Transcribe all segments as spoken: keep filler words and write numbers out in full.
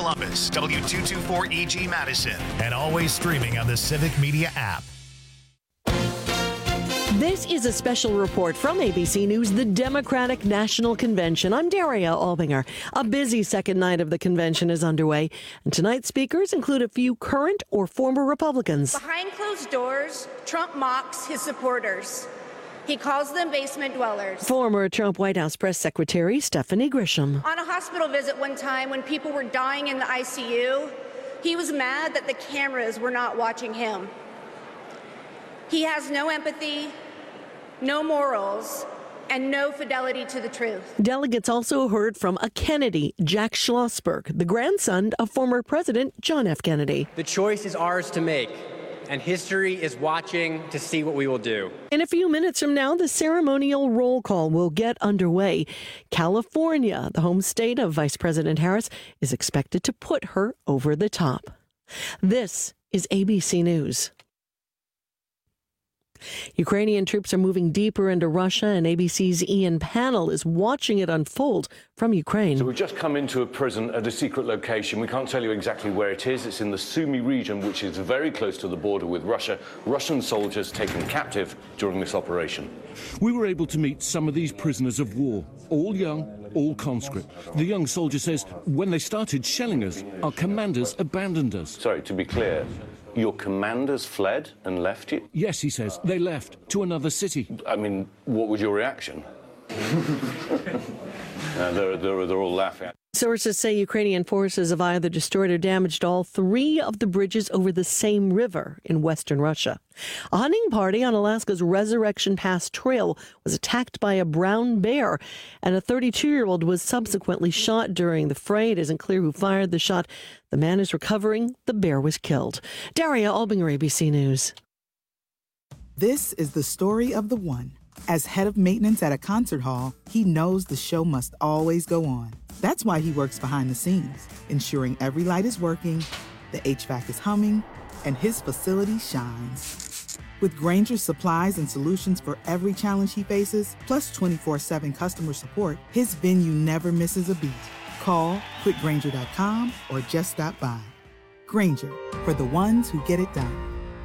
Columbus, W two twenty-four E G Madison, and always streaming on the Civic Media app. This is a special report from A B C News, the Democratic National Convention. I'm Daria Albinger. A busy second night of the convention is underway, and tonight's speakers include a few current or former Republicans. Behind closed doors, Trump mocks his supporters. He calls them basement dwellers. Former Trump White House Press Secretary Stephanie Grisham. On a hospital visit one time when people were dying in the I C U, he was mad that the cameras were not watching him. He has no empathy, no morals, and no fidelity to the truth. Delegates also heard from a Kennedy, Jack Schlossberg, the grandson of former President John F. Kennedy. The choice is ours to make, and history is watching to see what we will do. In a few minutes from now, the ceremonial roll call will get underway. California, the home state of Vice President Harris, is expected to put her over the top. This is A B C News. Ukrainian troops are moving deeper into Russia, and A B C's Ian Pannell is watching it unfold from Ukraine. So we've just come into a prison at a secret location. We can't tell you exactly where it is. It's in the Sumy region, which is very close to the border with Russia. Russian soldiers taken captive during this operation. We were able to meet some of these prisoners of war, all young, all conscript. The young soldier says, when they started shelling us, our commanders abandoned us. Sorry, to be clear, your commanders fled and left you? Yes, he says, they left to another city. I mean, what was your reaction? uh, they're, they're, they're all laughing. Sources say Ukrainian forces have either destroyed or damaged all three of the bridges over the same river in western Russia. A hunting party on Alaska's Resurrection Pass Trail was attacked by a brown bear, and a thirty-two-year-old was subsequently shot during the fray. It isn't clear who fired the shot. The man is recovering. The bear was killed. Daria Albinger, A B C News. This is the story of the one. As head of maintenance at a concert hall, he knows the show must always go on. That's why he works behind the scenes, ensuring every light is working, the H V A C is humming, and his facility shines. With Grainger's supplies and solutions for every challenge he faces, plus twenty-four seven customer support, his venue never misses a beat. Call quick grainger dot com or just stop by. Grainger, for the ones who get it done.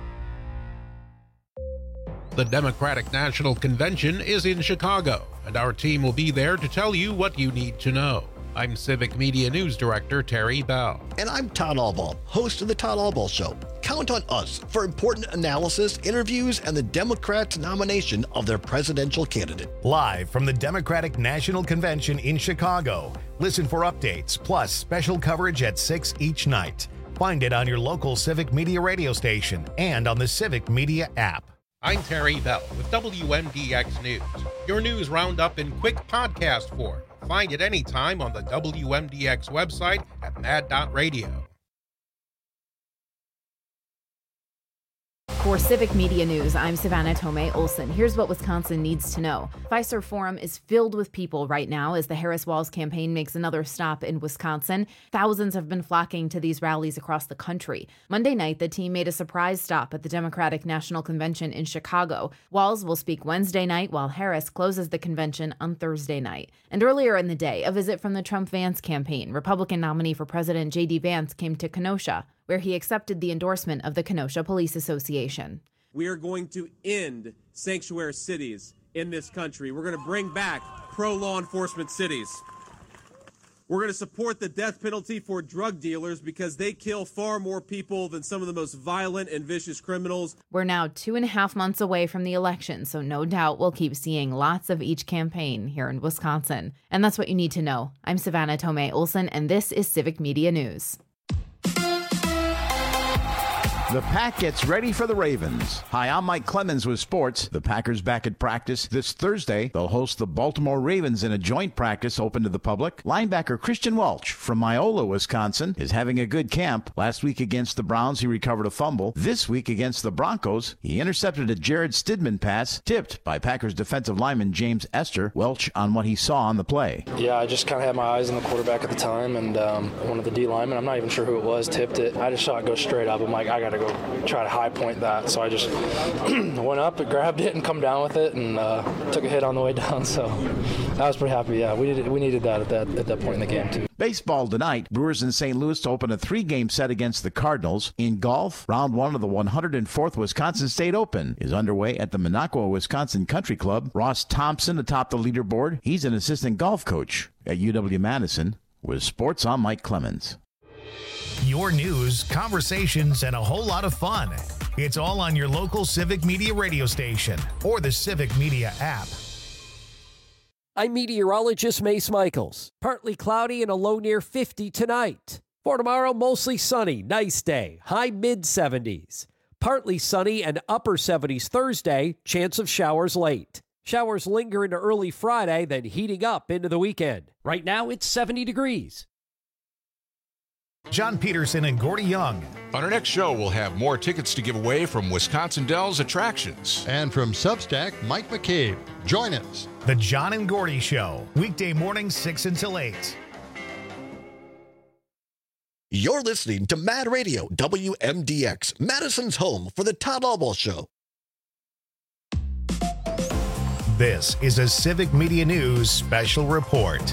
The Democratic National Convention is in Chicago, and our team will be there to tell you what you need to know. I'm Civic Media News Director Terry Bell. And I'm Todd Albaugh, host of The Todd Albaugh Show. Count on us for important analysis, interviews, and the Democrats' nomination of their presidential candidate. Live from the Democratic National Convention in Chicago. Listen for updates, plus special coverage at six each night. Find it on your local Civic Media radio station and on the Civic Media app. I'm Terry Bell with W M D X News, your news roundup in quick podcast form. Find it anytime on the W M D X website at mad dot radio. For Civic Media News, I'm Savannah Tomei Olson. Here's what Wisconsin needs to know. Fiserv Forum is filled with people right now as the Harris-Walz campaign makes another stop in Wisconsin. Thousands have been flocking to these rallies across the country. Monday night, the team made a surprise stop at the Democratic National Convention in Chicago. Walz will speak Wednesday night, while Harris closes the convention on Thursday night. And earlier in the day, a visit from the Trump-Vance campaign. Republican nominee for President J D Vance came to Kenosha, where he accepted the endorsement of the Kenosha Police Association. We are going to end sanctuary cities in this country. We're going to bring back pro-law enforcement cities. We're going to support the death penalty for drug dealers because they kill far more people than some of the most violent and vicious criminals. We're now two and a half months away from the election, so no doubt we'll keep seeing lots of each campaign here in Wisconsin. And that's what you need to know. I'm Savannah Tomei Olson, and this is Civic Media News. The Pack gets ready for the Ravens. Hi, I'm Mike Clemens with sports. The Packers back at practice this Thursday. They'll host the Baltimore Ravens in a joint practice open to the public. Linebacker Christian Welch from Miola, Wisconsin, is having a good camp. Last week against the Browns, he recovered a fumble. This week against the Broncos, he intercepted a Jared Stidman pass tipped by Packers defensive lineman James Esther. Welch on what he saw on the play. Yeah, I just kind of had my eyes on the quarterback at the time, and um, one of the D linemen, I'm not even sure who it was, tipped it. I just saw it go straight up. I'm like, I got to go go try to high point that. So I just went up and grabbed it and come down with it, and uh, took a hit on the way down. So I was pretty happy. Yeah, we needed, we needed that at that at that point in the game too. Baseball tonight, Brewers in Saint Louis to open a three-game set against the Cardinals. In golf, round one of the one hundred fourth Wisconsin State Open is underway at the Minocqua, Wisconsin Country Club. Ross Thompson atop the leaderboard. He's an assistant golf coach at U W-Madison. With sports, I'm Mike Clemens. Your news, conversations, and a whole lot of fun. It's all on your local Civic Media radio station or the Civic Media app. I'm meteorologist Mace Michaels. Partly cloudy and a low near fifty tonight. For tomorrow, mostly sunny, nice day, high mid seventies. Partly sunny and upper seventies Thursday, chance of showers late. Showers linger into early Friday, then heating up into the weekend. Right now, it's seventy degrees. John Peterson and Gordy Young. On our next show, we'll have more tickets to give away from Wisconsin Dells Attractions. And from Substack, Mike McCabe. Join us. The John and Gordy Show, weekday mornings six until eight. You're listening to Mad Radio, W M D X, Madison's home for the Todd Albaugh Show. This is a Civic Media News special report.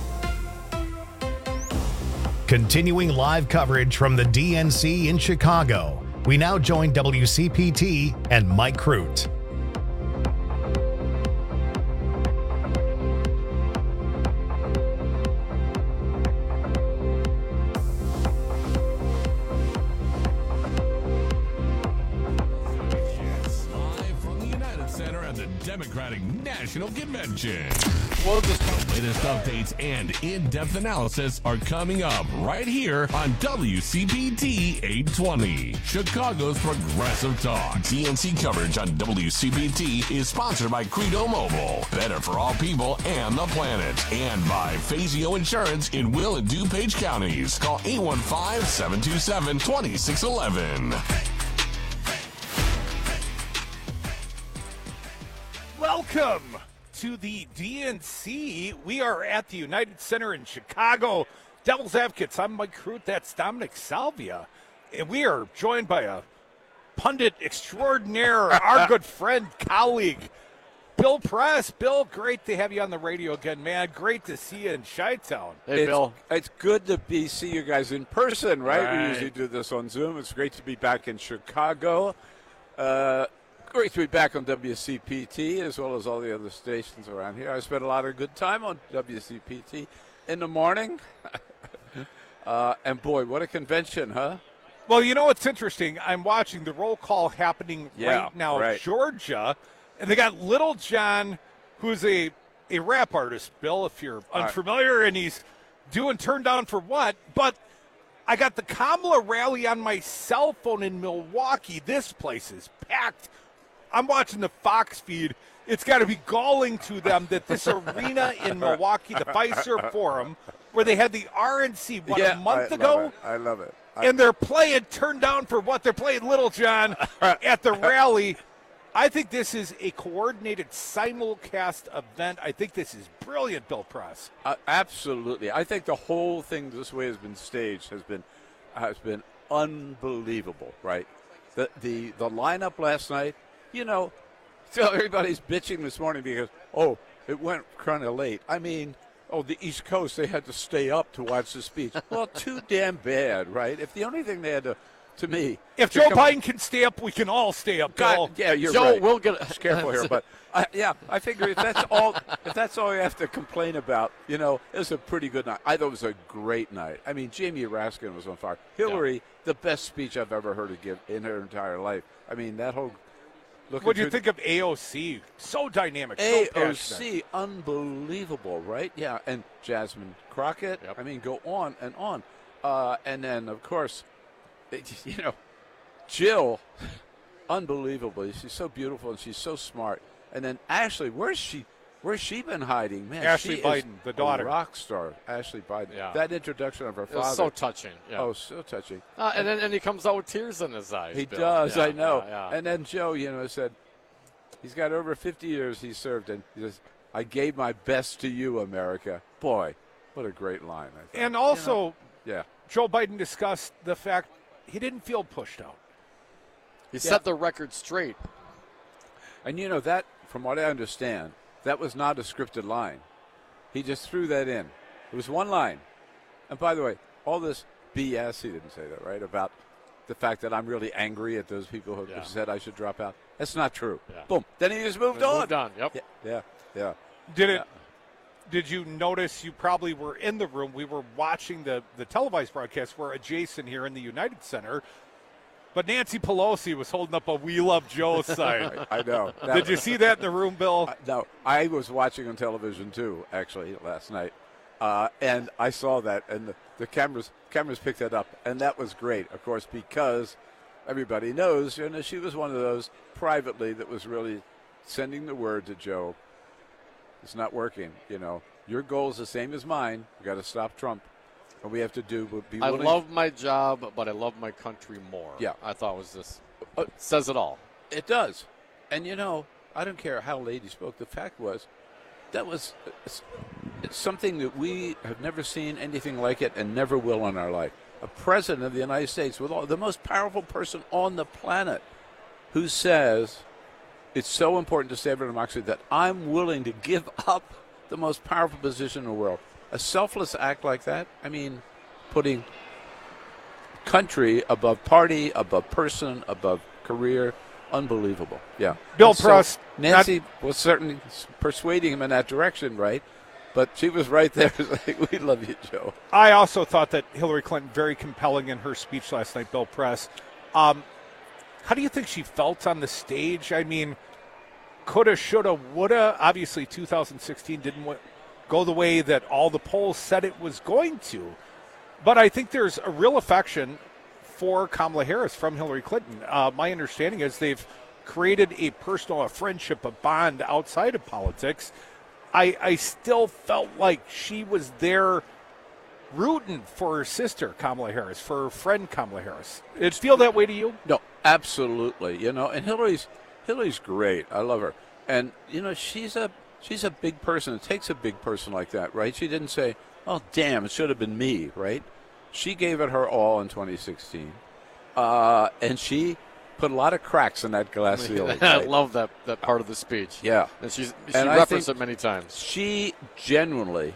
Continuing live coverage from the D N C in Chicago, we now join W C P T and Mike Crute. Democratic National Convention. Well, the latest updates and in-depth analysis are coming up right here on W C P T eight twenty, Chicago's progressive talk. D N C coverage on W C P T is sponsored by Credo Mobile, better for all people and the planet, and by Fazio Insurance in Will and DuPage counties. Call eight one five, seven two seven, two six one one. Welcome to the D N C. We are at the United Center in Chicago. Devil's Advocates. I'm Mike Crute. That's Dominic Salvia. And we are joined by a pundit extraordinaire, our good friend, colleague, Bill Press. Bill, great to have you on the radio again, man. Great to see you in Chi-Town. Hey, it's, Bill. It's good to be see you guys in person, right? right? We usually do this on Zoom. It's great to be back in Chicago. Uh, Great to be back on W C P T as well as all the other stations around here. I spent a lot of good time on W C P T in the morning. uh, and, boy, what a convention, huh? Well, you know what's interesting? I'm watching the roll call happening yeah, right now right. in Georgia, and they got Little John, who's a, a rap artist, Bill, if you're unfamiliar, right. and he's doing Turn Down for What? But I got the Kamala rally on my cell phone in Milwaukee. This place is packed. I'm watching the Fox feed. It's got to be galling to them that this arena in Milwaukee, the Fiserv Forum, where they had the R N C, what, yeah, a month I ago? Love it. I love it. I, and they're playing Turn Down for What? They're playing Little John at the rally. I think this is a coordinated simulcast event. I think this is brilliant, Bill Press. Uh, absolutely. I think the whole thing this way has been staged, has been has been unbelievable, right? The the the lineup last night, you know, so everybody's bitching this morning because, oh, it went kind of late. I mean, oh, the East Coast, they had to stay up to watch the speech. Well, too damn bad, right? If the only thing they had to, to me. If to Joe come, Biden can stay up, we can all stay up, Bill. God, yeah, you're Joe, right. we'll get Just careful here, but I, yeah, I figure if that's all, if that's all you have to complain about, you know, it was a pretty good night. I thought it was a great night. I mean, Jamie Raskin was on fire. Hillary, yeah. the best speech I've ever heard her give in her entire life. I mean, that whole. What do you think of A O C? So dynamic, A O C, so passionate. Unbelievable, right? Yeah, and Jasmine Crockett. Yep. I mean, go on and on. Uh, and then, of course, it, you know, Jill, unbelievable. She's so beautiful and she's so smart. And then Ashley, where's she? Where's she been hiding? Man, Ashley she Biden, is the daughter, a rock star. Ashley Biden. Yeah. That introduction of her father, so touching. Yeah. Oh, so touching. Uh, and then and he comes out with tears in his eyes. He Bill. does. Yeah, I know. Yeah, yeah. And then Joe, you know, said he's got over fifty years he served, and he says, "I gave my best to you, America." Boy, what a great line! I think. And also, you know? yeah, Joe Biden discussed the fact he didn't feel pushed out. He Yeah. set the record straight. And you know that, from what I understand, that was not a scripted line. He just threw that in. It was one line. And by the way, all this B S, he didn't say that, right, about the fact that I'm really angry at those people who Yeah. said I should drop out. That's not true. Yeah. Boom. Then he just moved He on. moved on, yep. Yeah, yeah. yeah. Did it? Did you notice? You probably were in the room. We were watching the the televised broadcast. We're adjacent here in the United Center, but Nancy Pelosi was holding up a "We Love Joe" sign. I know. Did you see that in the room, Bill? Uh, no, I was watching on television too, actually, last night, uh, and I saw that, and the, the cameras cameras picked that up, and that was great, of course, because everybody knows, you know, she was one of those privately that was really sending the word to Joe. It's not working, you know. Your goal is the same as mine. We got to stop Trump. What we have to do would be I willing. love my job, but I love my country more. Yeah. I thought was this. It says it all. It does. And, you know, I don't care how late he spoke. The fact was, that was it's, it's something that we have never seen anything like it and never will in our life. A president of the United States, with all, the most powerful person on the planet, who says it's so important to save our democracy that I'm willing to give up the most powerful position in the world. A selfless act like that, I mean, putting country above party, above person, above career, unbelievable. Yeah. Bill So Press, Nancy was certainly persuading him in that direction, right? But she was right there. Like, we love you, Joe. I also thought that Hillary Clinton very compelling in her speech last night, Bill Press. Um, how do you think she felt on the stage? I mean, coulda, shoulda, woulda. Obviously, two thousand sixteen didn't w- go the way that all the polls said it was going to. But I think there's a real affection for Kamala Harris from Hillary Clinton. Uh, my understanding is they've created a personal, a friendship, a bond outside of politics. I, I still felt like she was there rooting for her sister, Kamala Harris, for her friend, Kamala Harris. Did it feel that way to you? No, absolutely. You know, and Hillary's Hillary's great. I love her. And, you know, she's a she's a big person. It takes a big person like that, right? She didn't say, oh, damn, it should have been me, right? She gave it her all in twenty sixteen. Uh, and she put a lot of cracks in that glass ceiling. I right? love that, that part of the speech. Yeah. And she's, she And I referenced think it many times. She genuinely,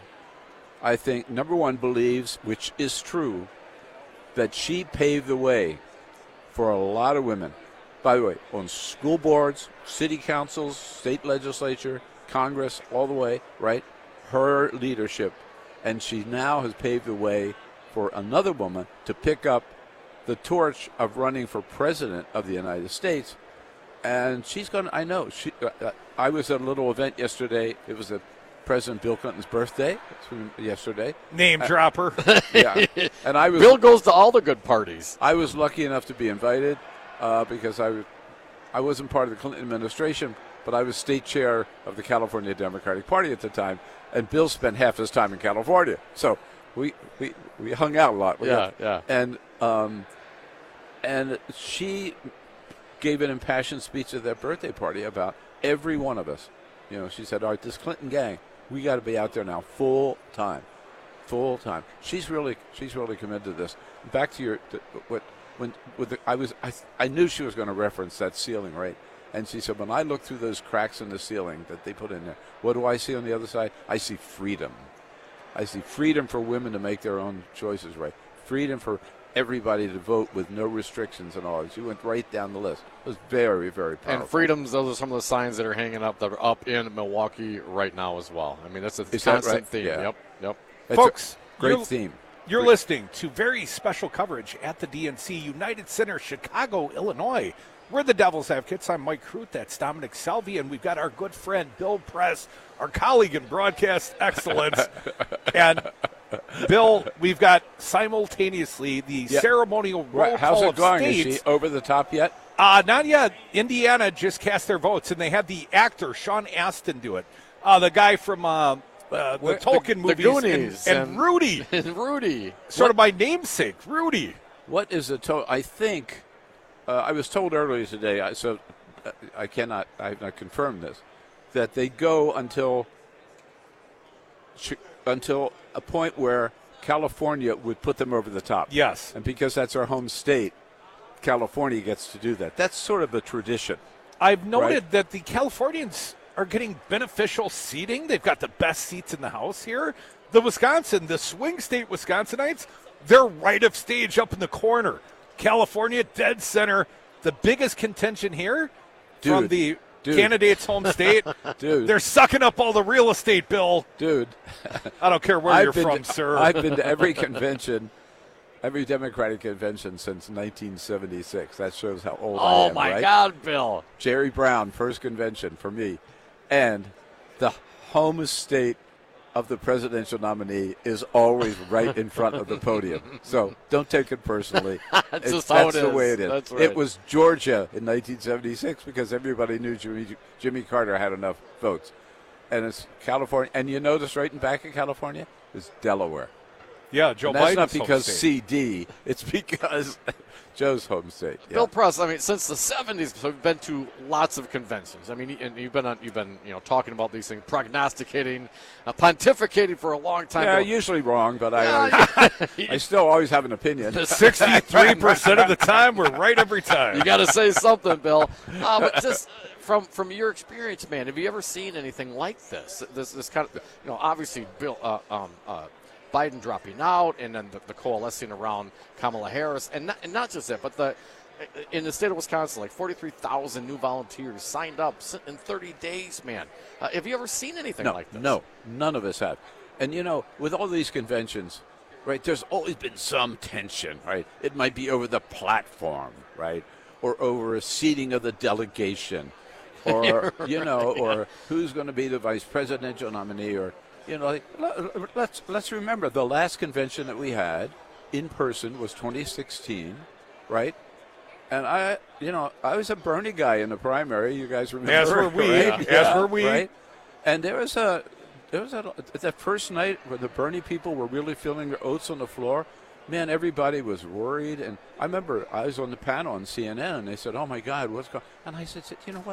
I think, number one, believes, which is true, that she paved the way for a lot of women. By the way, on school boards, city councils, state legislature, Congress, all the way, right? Her leadership. And she now has paved the way for another woman to pick up the torch of running for president of the United States. And she's going to, I know, she, uh, I was at a little event yesterday. It was a President Bill Clinton's birthday yesterday. Name uh, dropper. Yeah. And I was Bill goes to all the good parties. I was lucky enough to be invited uh, because I, was, I wasn't part of the Clinton administration, but I was state chair of the California Democratic Party at the time, and Bill spent half his time in California. So we we, we hung out a lot. We Yeah, got- yeah. And, um, and she gave an impassioned speech at that birthday party about every one of us. You know, she said, all right, this Clinton gang, we got to be out there now full time. Full time. She's really, she's really committed to this. Back to your, to, what, when, with the, I was, I, I knew she was going to reference that ceiling, right? And she said, when I look through those cracks in the ceiling that they put in there, what do I see on the other side? I see freedom. I see freedom for women to make their own choices, right? Freedom for everybody to vote with no restrictions and all. She went right down the list. It was very, very powerful. And freedoms, those are some of the signs that are hanging up that are up in Milwaukee right now as well. I mean, that's a Is that constant right? theme. Yeah. Yep, yep. It's Folks, a great you're, theme. You're Great. listening to very special coverage at the D N C United Center, Chicago, Illinois. We're the Devil's Advocates. I'm Mike Crute. That's Dominic Salvi. And we've got our good friend, Bill Press, our colleague in broadcast excellence. And, Bill, we've got simultaneously the Yeah. ceremonial roll Right. How's call it of going? states. Is she over the top yet? Uh, not yet. Indiana just cast their votes, and they had the actor Sean Astin do it. Uh, the guy from uh, uh, the Where- Tolkien the movies, Goonies and, and- and Rudy, And Rudy. sort What- of my namesake, Rudy. What is the total? I think uh, I was told earlier today, I, so uh, I cannot, I have not confirmed this, that they go until until a point where California would put them over the top. Yes. And because that's our home state, California gets to do that. That's sort of a tradition. I've noted right? that the Californians are getting beneficial seating. They've got the best seats in the House here. The Wisconsin, the swing state Wisconsinites, they're right of stage up in the corner. California, dead center. The biggest contention here Dude. from the Dude. candidate's home state. Dude. They're sucking up all the real estate, Bill. Dude. I don't care where I've you're been from, to, sir. I've been to every convention, every Democratic convention since nineteen seventy-six. That shows how old I Oh, am, my right? God, Bill. Jerry Brown, first convention for me. And the home state of the presidential nominee is always right in front of the podium. So don't take it personally. That's It's- just how that's it the is. way it is. That's right. It was Georgia in nineteen seventy-six because everybody knew Jimmy, Jimmy Carter had enough votes. And it's California. And you notice right in back of California is Delaware. Yeah, Joe And that's Biden's not home because state. C D. It's because Joe's home state. Yeah. Bill Press, I mean, since the seventies, we've been to lots of conventions. I mean, and you've been on, you've been, you know, talking about these things, prognosticating, uh, pontificating for a long time. Yeah, Bill. usually wrong, but I, I still always have an opinion. sixty-three percent of the time, we're right every time. You got to say something, Bill. Uh, but just from from your experience, man, have you ever seen anything like this? This this kind of, you know, obviously, Bill, uh, um, uh, Biden dropping out, and then the, the coalescing around Kamala Harris, and not, and not just that, but the in the state of Wisconsin, like forty-three thousand new volunteers signed up in thirty days, man. Uh, have you ever seen anything no, like this? No, none of us have. And, you know, with all these conventions, right, there's always been some tension, right? It might be over the platform, right, or over a seating of the delegation, or, you know, yeah. or who's going to be the vice presidential nominee, or, you know, like, let's, let's remember the last convention that we had in person was twenty sixteen, right? And I, you know, I was a Bernie guy in the primary. You guys remember? As were we. Right? As Yeah, were we. Right? And there was a, there was a, that first night where the Bernie people were really feeling their oats on the floor. Man, everybody was worried. And I remember I was on the panel on C N N, and they said, "Oh my God, what's going?" And I said, "You know what?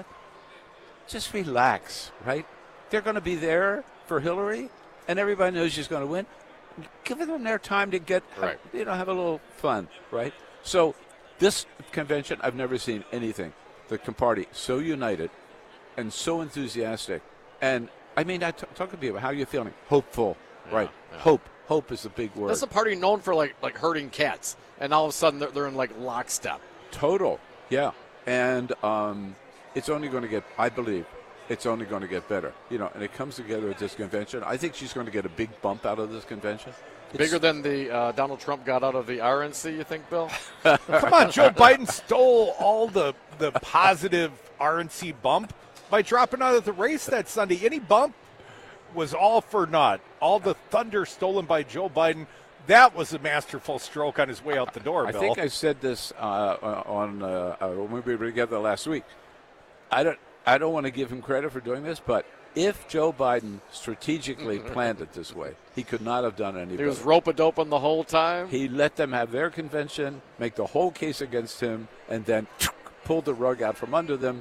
Just relax, right? They're going to be there for Hillary, and everybody knows she's going to win. Give them their time to get, Right. you know, have a little fun, right?" So. This convention, I've never seen anything. The party so united and so enthusiastic. And, I mean, I t- talk to people, how are you feeling? Hopeful, Yeah, right. yeah. Hope. Hope is a big word. That's a party known for like like herding cats, and all of a sudden they're, they're in like lockstep. Total, yeah. And um, it's only going to get, I believe, it's only going to get better. You know, and it comes together at this convention. I think she's going to get a big bump out of this convention. It's, Bigger than the uh, Donald Trump got out of the R N C, you think, Bill? Come on, Joe Biden stole all the, the positive R N C bump by dropping out of the race that Sunday. Any bump was all for naught. All the thunder stolen by Joe Biden. That was a masterful stroke on his way out the door, I Bill. think I said this uh, on uh, uh, when we were together last week. I don't, I don't want to give him credit for doing this, but if Joe Biden strategically planned it this way, he could not have done any He better. was rope-a-doping the whole time. He let them have their convention, make the whole case against him, and then pulled the rug out from under them.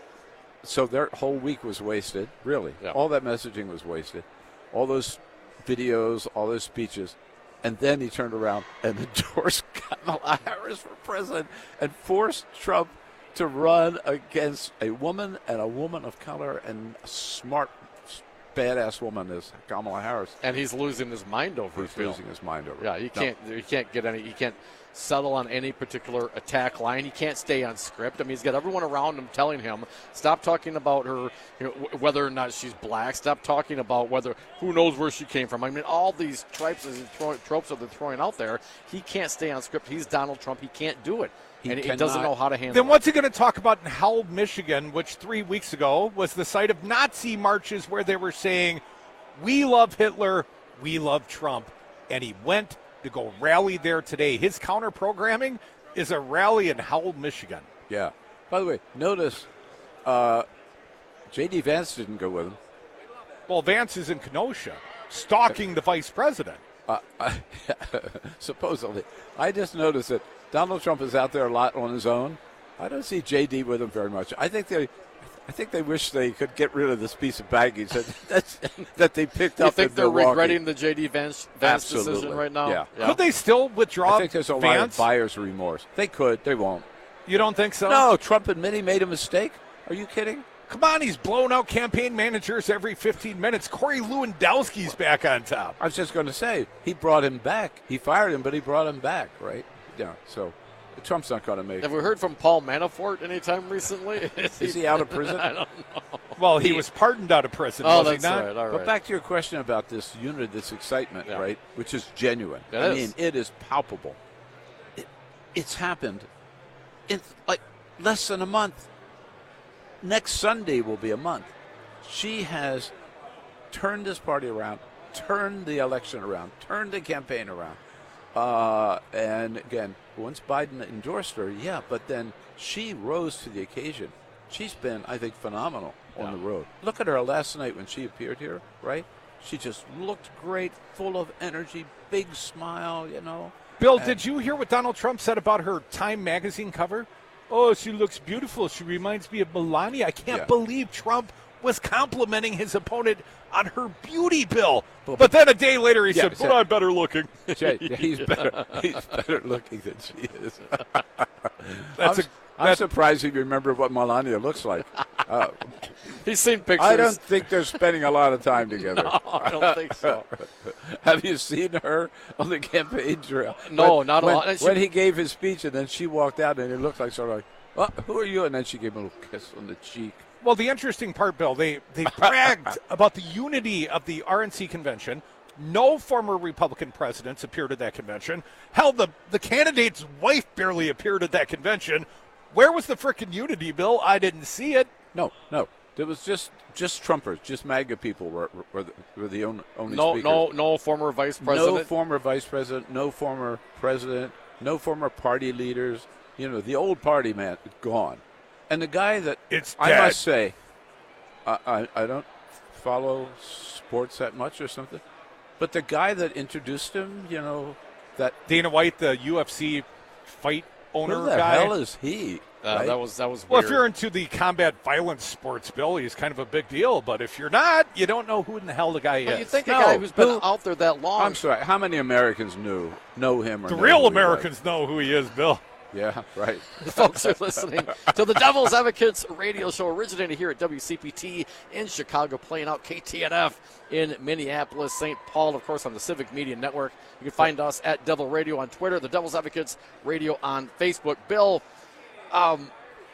So their whole week was wasted, really. Yeah. All that messaging was wasted. All those videos, all those speeches. And then he turned around and endorsed Kamala Harris for president and forced Trump to run against a woman and a woman of color and a smart, badass woman is Kamala Harris. And he's losing his mind over He's it, Bill. losing his mind over it. Yeah, he No. can't. He can't get any. He can't settle on any particular attack line. He can't stay on script. I mean, he's got everyone around him telling him, "Stop talking about her, you know, w- whether or not she's black. Stop talking about whether who knows where she came from." I mean, all these tropes, tropes that they're throwing out there. He can't stay on script. He's Donald Trump. He can't do it, He and he cannot- doesn't know how to handle Then it. what's he going to talk about in Howell, Michigan, which three weeks ago was the site of Nazi marches where they were saying, "We love Hitler, we love Trump," and he went to go rally there today. His counter-programming is a rally in Howell, Michigan. Yeah. By the way, notice uh, J D. Vance didn't go with him. Well, Vance is in Kenosha, stalking the vice president. Uh, I, supposedly. I just noticed that Donald Trump is out there a lot on his own. I don't see J D with him very much. I think they, I think they wish they could get rid of this piece of baggage that that's, that they picked you up. You think in they're Milwaukee. regretting the J D Vance, Vance Absolutely. decision right now? Yeah. yeah. Could they still withdraw I think there's a Vance? lot of buyer's remorse. They could. They won't. You don't think so? No, Trump admitted he made a mistake. Are you kidding? Come on, he's blowing out campaign managers every fifteen minutes. Corey Lewandowski's back on top. I was just going to say, he brought him back. He fired him, but he brought him back, right? Yeah, so Trump's not going to make Have it. we heard from Paul Manafort anytime recently? Is, Is he out of prison? I don't know. Well, he, he was pardoned out of prison, oh, was that's he not? Right, all right. But back to your question about this unity, this excitement, yeah. right, which is genuine. It I is. mean, it is palpable. It, it's happened in, like, less than a month. Next Sunday will be a month. She has turned this party around, turned the election around, turned the campaign around. Uh, and again, once Biden endorsed her, yeah, but then she rose to the occasion. She's been, I think, phenomenal on yeah. the road. Look at her last night when she appeared here, right? She just looked great, full of energy, big smile, you know. Bill, and did you hear what Donald Trump said about her Time magazine cover? Oh, she looks beautiful. She reminds me of Melania. I can't yeah. believe Trump was complimenting his opponent on her beauty, Bill. But then a day later he yeah, said, but I'm better looking. Jay, he's better He's better looking than she is. That's I'm, a, I'm that's surprised he remembered what Melania looks like. Uh, He's seen pictures. I don't think they're spending a lot of time together. No, I don't think so. Have you seen her on the campaign trail? No, when, not when, a lot. She, when he gave his speech and then she walked out and it looked like sort of like, well, who are you? And then she gave him a little kiss on the cheek. Well, the interesting part, Bill, they, they bragged about the unity of the R N C convention. No former Republican presidents appeared at that convention. Hell, the, the candidate's wife barely appeared at that convention. Where was the frickin' unity, Bill? I didn't see it. No, no. It was just just Trumpers, just MAGA people were, were, the, were the only, only no, speakers. No, no former vice president. No former vice president, no former president, no former party leaders. You know, the old party, man, gone. And the guy that, it's I dead. must say, I, I, I don't follow sports that much or something, but the guy that introduced him, you know, that Dana White, the U F C fight owner who the guy. hell is he? Uh, right? That was that was Well, weird. if you're into the combat violence sports, Bill, he's kind of a big deal. But if you're not, you don't know who in the hell the guy But is. you think No, a guy who's been who- out there that long? I'm sorry. How many Americans knew know him? Or the know real who he Americans know who he is, Bill. was? Yeah, right. Folks are listening to the Devil's Advocates radio show, originated here at W C P T in Chicago, playing out K T N F in Minneapolis, Saint Paul, of course, on the Civic Media Network. You can find us at Devil Radio on Twitter, the Devil's Advocates Radio on Facebook. Bill, um,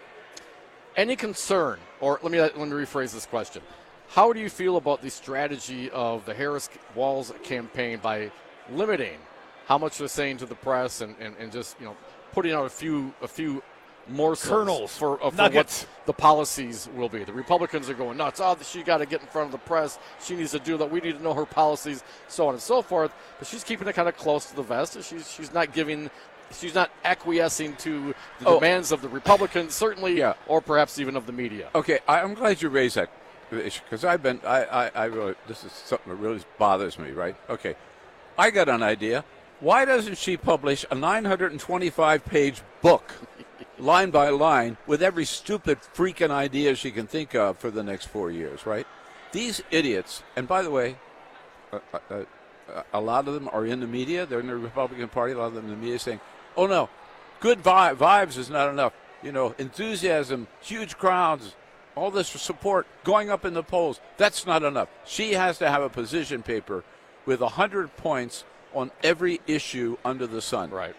any concern, or let me let me rephrase this question. How do you feel about the strategy of the Harris-Walz campaign by limiting how much they're saying to the press and, and, and just, you know, putting out a few a few morsels Kernels, for, uh, for nuggets. what the policies will be? The Republicans are going nuts. Oh, she got to get in front of the press. She needs to do that. We need to know her policies, so on and so forth. But she's keeping it kind of close to the vest. She's she's not giving. She's not acquiescing to the Oh. demands of the Republicans, certainly, Yeah. or perhaps even of the media. Okay, I, I'm glad you raised that issue because I've been, I, I, I really, this is something that really bothers me, right? Okay, I got an idea. Why doesn't she publish a nine hundred twenty-five page book, line by line, with every stupid freaking idea she can think of for the next four years, right? These idiots, and by the way, uh, uh, uh, a lot of them are in the media. They're in the Republican Party. A lot of them in the media saying, oh, no, good vi- vibes is not enough. You know, enthusiasm, huge crowds, all this support going up in the polls. That's not enough. She has to have a position paper with one hundred points on every issue under the sun. Right.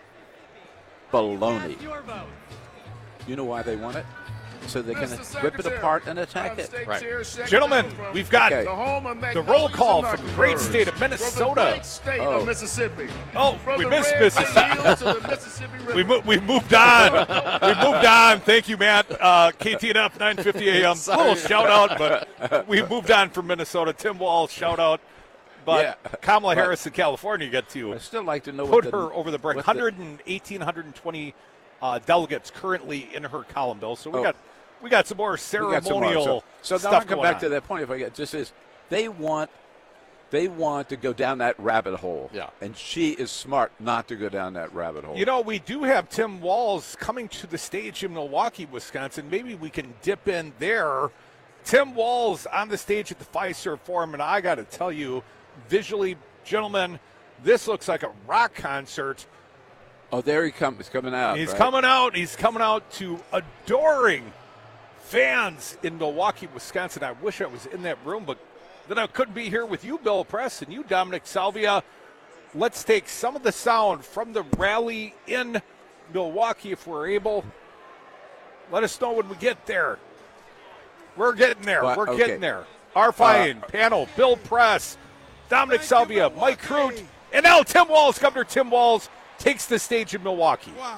Baloney. You know why they want it? So they can rip it apart and attack it. Right. Gentlemen, we've got Okay. the roll call from the great state of Minnesota. State Oh. of Mississippi. Oh, From we the missed Red Sea Mississippi. Hills to the Mississippi River. We, mo- we moved on. we moved on. Thank you, Matt. Uh, K T N F nine fifty A M. A little shout out, but we moved on from Minnesota. Tim Walz, shout out. But Yeah. Kamala Right. Harris in California get to I still like to know put what the, her over the brink. what the- one hundred eighteen, one hundred twenty uh, delegates currently in her column, Bill. So we Oh. got we got some more we ceremonial got some more. So, so now stuff I'll come going back on. to that point if I get just is they want they want to go down that rabbit hole. Yeah. And she is smart not to go down that rabbit hole. You know, we do have Tim Walz coming to the stage in Milwaukee, Wisconsin. Maybe we can dip in there Tim Walz on the stage at the Fiserv Forum, and I got to tell you, visually, gentlemen, this looks like a rock concert. Oh, there he comes. He's coming out. He's right? coming out. He's coming out to adoring fans in Milwaukee, Wisconsin. I wish I was in that room, but then I couldn't be here with you, Bill Press, and you, Dominic Salvia. Let's take some of the sound from the rally in Milwaukee if we're able. Let us know when we get there. We're getting there. But, we're okay. getting there. Our fine uh, panel, Bill Press, Dominic Salvia, Mike Crute, and now Tim Walz, Governor Tim Walz, takes the stage in Milwaukee. Wow.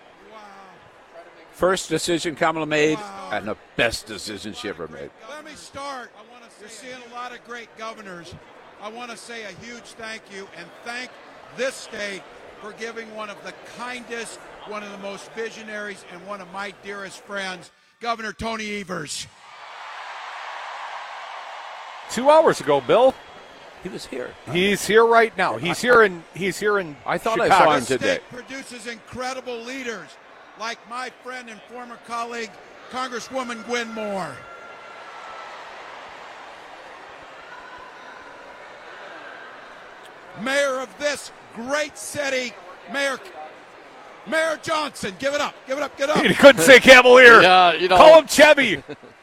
First decision Kamala made, Wow. and the best decision she ever made. Let me start. You're seeing a lot of great governors. I want to say a huge thank you and thank this state for giving one of the kindest, one of the most visionaries, and one of my dearest friends, Governor Tony Evers. Two hours ago, Bill. He was here. He's here right now. He's here in. He's here in. I thought Chicago. I saw him This today. state produces incredible leaders, like my friend and former colleague, Congresswoman Gwen Moore. Mayor of this great city, Mayor Mayor Johnson. Give it up. Give it up. Get up. He couldn't say Cavalier. Yeah, you know. Call him Chevy.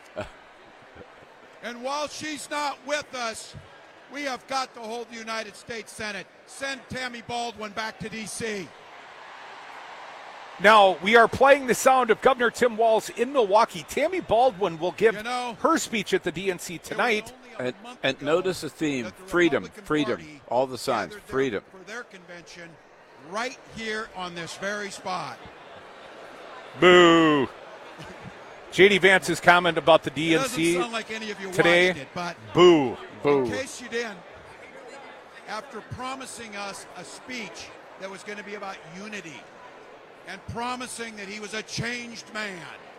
And while she's not with us, we have got to hold the United States Senate. Send Tammy Baldwin back to D C Now, we are playing the sound of Governor Tim Walz in Milwaukee. Tammy Baldwin will give You know, her speech at the D N C tonight. And, and notice the theme, freedom, freedom, all the signs, gathered freedom. for their convention right here on this very spot. Boo. J D Vance's comment about the D It N doesn't C sound like any of you today. watched it, but Boo. Boo. in case you didn't, after promising us a speech that was going to be about unity and promising that he was a changed man,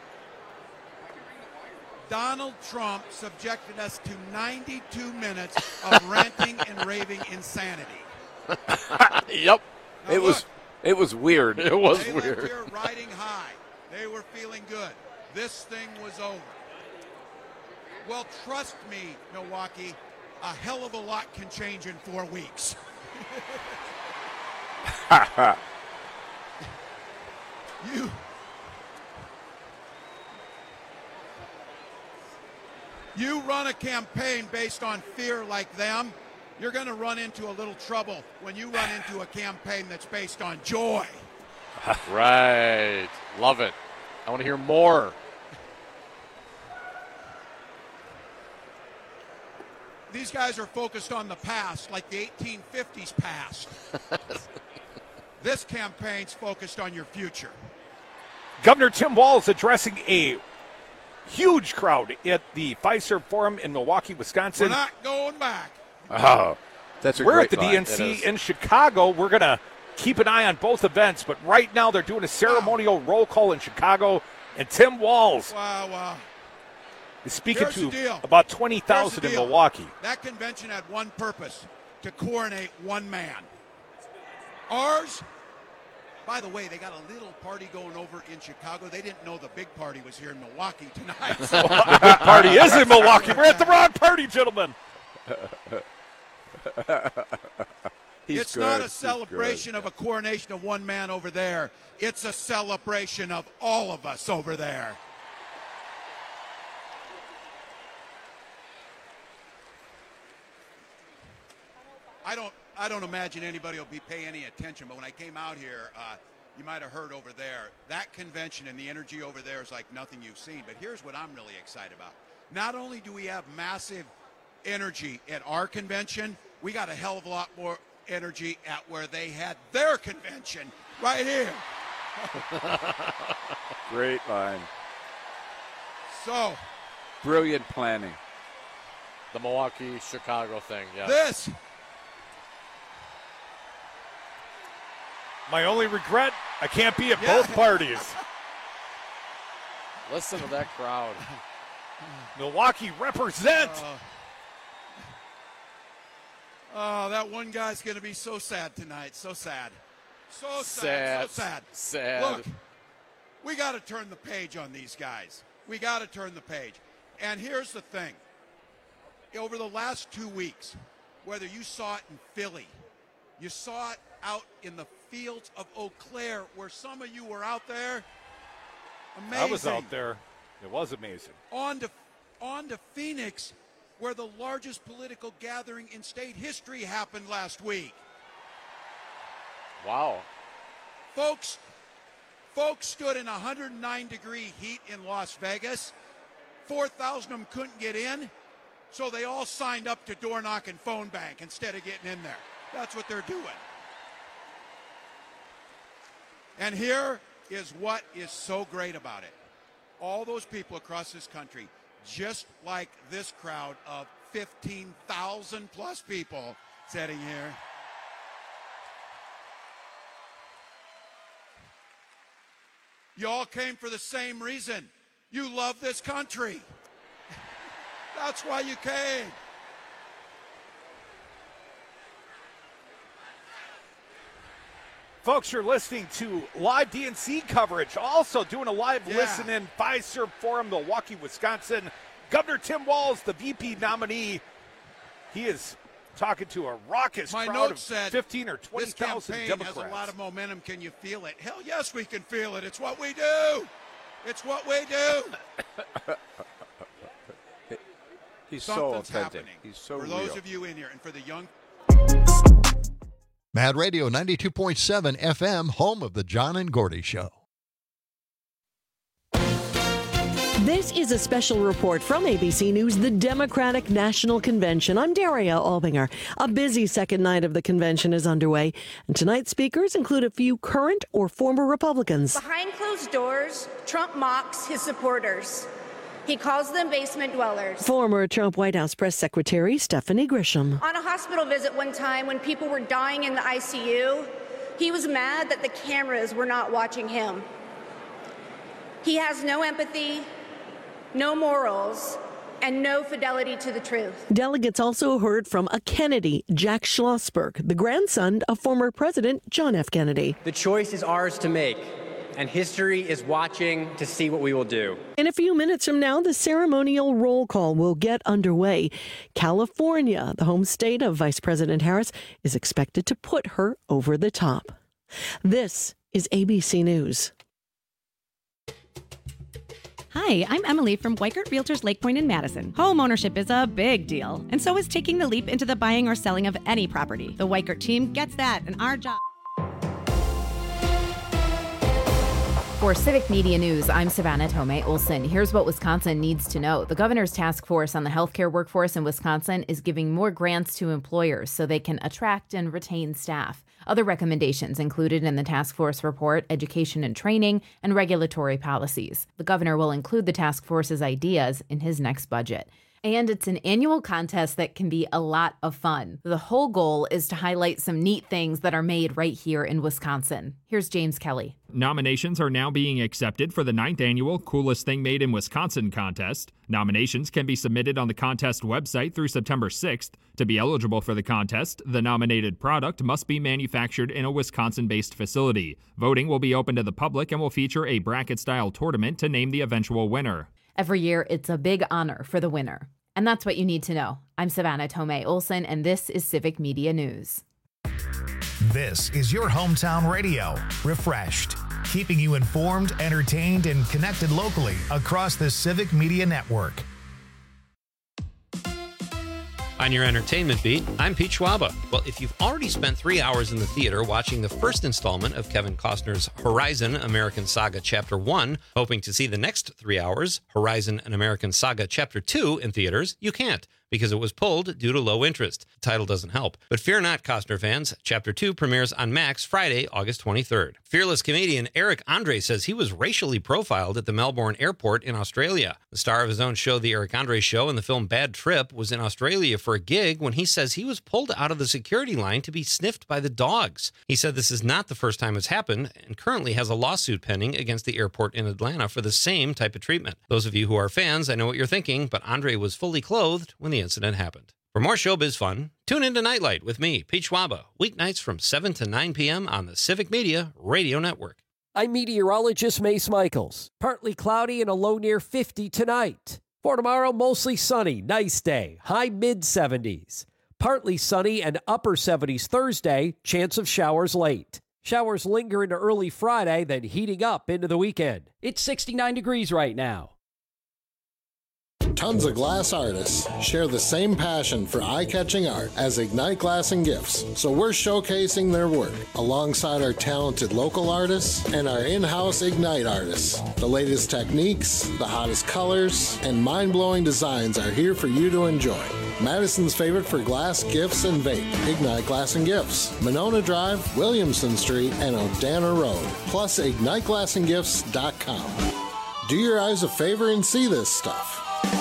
Donald Trump subjected us to ninety-two minutes of ranting and raving insanity. Yep. Now It look, was it was weird. It was they left weird. here riding high. They were feeling good. This thing was over. Well, trust me, Milwaukee, a hell of a lot can change in four weeks. you, you run a campaign based on fear like them, you're going to run into a little trouble when you run into a campaign that's based on joy. Right. Love it. I want to hear more. These guys are focused on the past, like the eighteen fifties past. This campaign's focused on your future. Governor Tim Walz addressing a huge crowd at the Fiserv Forum in Milwaukee, Wisconsin. We're not going back. Oh, that's a We're great at the line. D N C in Chicago. We're going to keep an eye on both events, but right now they're doing a ceremonial wow. roll call in Chicago, and Tim Walz wow, wow. is speaking Here's to about twenty thousand in Milwaukee. That convention had one purpose, to coronate one man. Ours, by the way, they got a little party going over in Chicago. They didn't know the big party was here in Milwaukee tonight. The big party is in Milwaukee. We're at the wrong party, gentlemen. It's good. not a He's celebration good. of a coronation of one man over there. It's a celebration of all of us over there. I don't I don't imagine anybody will be paying any attention, but when I came out here, uh, you might have heard over there, that convention and the energy over there is like nothing you've seen. But here's what I'm really excited about. Not only do we have massive energy at our convention, we got a hell of a lot more energy at where they had their convention right here. Great line. So, brilliant planning. The Milwaukee Chicago thing, yeah. This My only regret, I can't be at Yeah. both parties. Listen to that crowd. Milwaukee represent. Uh, oh, that one guy's going to be so sad tonight. So sad. So sad. Sad. So sad. Sad. Look, we got to turn the page on these guys. We got to turn the page. And here's the thing. Over the last two weeks, whether you saw it in Philly, you saw it out in the fields of Eau Claire, where some of you were out there. Amazing. I was out there. It was amazing. On to, on to Phoenix, where the largest political gathering in state history happened last week. Wow. Folks, folks stood in one hundred nine degree heat in Las Vegas. four thousand of them couldn't get in, so they all signed up to door knock and phone bank instead of getting in there. That's what they're doing. And here is what is so great about it. All those people across this country, just like this crowd of fifteen thousand plus people sitting here. You all came for the same reason. You love this country. That's why you came. Folks, you're listening to live D N C coverage. Also doing a live Yeah. listen-in Fiserv Forum, Milwaukee, Wisconsin. Governor Tim Walz, the V P nominee, he is talking to a raucous My crowd note of said, fifteen or twenty this thousand campaign Democrats. has a lot of momentum. Can you feel it? Hell yes, we can feel it. It's what we do. It's what we do. He's so Something's authentic. happening. He's so for real. those of you in here, and for the young. Mad Radio ninety-two point seven F M, home of the John and Gordy Show. This is a special report from A B C News, the Democratic National Convention. I'm Daria Albinger. A busy second night of the convention is underway, and tonight's speakers include a few current or former Republicans. Behind closed doors, Trump mocks his supporters. He calls them basement dwellers. Former Trump White House Press Secretary Stephanie Grisham. On a hospital visit one time when people were dying in the I C U, he was mad that the cameras were not watching him. He has no empathy, no morals, and no fidelity to the truth. Delegates also heard from a Kennedy, Jack Schlossberg, the grandson of former President John F. Kennedy. The choice is ours to make, and history is watching to see what we will do. In a few minutes from now, the ceremonial roll call will get underway. California, the home state of Vice President Harris, is expected to put her over the top. This is A B C News. Hi, I'm Emily from Weikert Realtors Lake Point in Madison. Home ownership is a big deal, and so is taking the leap into the buying or selling of any property. The Weikert team gets that, and our job. For Civic Media News, I'm Savannah Tomei Olson. Here's what Wisconsin needs to know. The governor's task force on the healthcare workforce in Wisconsin is giving more grants to employers so they can attract and retain staff. Other recommendations included in the task force report: education and training, and regulatory policies. The governor will include the task force's ideas in his next budget. And it's an annual contest that can be a lot of fun. The whole goal is to highlight some neat things that are made right here in Wisconsin. Here's James Kelly. Nominations are now being accepted for the ninth annual Coolest Thing Made in Wisconsin contest. Nominations can be submitted on the contest website through September sixth. To be eligible for the contest, the nominated product must be manufactured in a Wisconsin-based facility. Voting will be open to the public and will feature a bracket-style tournament to name the eventual winner. Every year, it's a big honor for the winner. And that's what you need to know. I'm Savannah Tomei Olson, and this is Civic Media News. This is your hometown radio, refreshed, keeping you informed, entertained, and connected locally across the Civic Media Network. On your entertainment beat, I'm Pete Schwaba. Well, if you've already spent three hours in the theater watching the first installment of Kevin Costner's Horizon American Saga Chapter one, hoping to see the next three hours, Horizon An American Saga Chapter two, in theaters, you can't, because it was pulled due to low interest. The title doesn't help. But fear not, Costner fans. Chapter two premieres on Max Friday, August twenty-third. Fearless comedian Eric Andre says he was racially profiled at the Melbourne airport in Australia. The star of his own show, The Eric Andre Show, and the film Bad Trip, was in Australia for a gig when he says he was pulled out of the security line to be sniffed by the dogs. He said this is not the first time it's happened and currently has a lawsuit pending against the airport in Atlanta for the same type of treatment. Those of you who are fans, I know what you're thinking, but Andre was fully clothed when the incident happened. For more showbiz fun, tune into Nightlight with me, Pete Schwaba, weeknights from seven to nine p.m. on the Civic Media Radio Network. I'm meteorologist Mace Michaels. Partly cloudy and a low near fifty tonight. For tomorrow, mostly sunny, nice day, high mid seventies. Partly sunny and upper seventies Thursday, chance of showers late. Showers linger into early Friday, then heating up into the weekend. It's sixty-nine degrees right now. Tons of glass artists share the same passion for eye-catching art as Ignite Glass and Gifts, so we're showcasing their work alongside our talented local artists and our in-house Ignite artists. The latest techniques, the hottest colors, and mind-blowing designs are here for you to enjoy. Madison's favorite for glass, gifts, and vape, Ignite Glass and Gifts, Monona Drive, Williamson Street, and Odana Road, plus ignite glass and gifts dot com. Do your eyes a favor and see this stuff.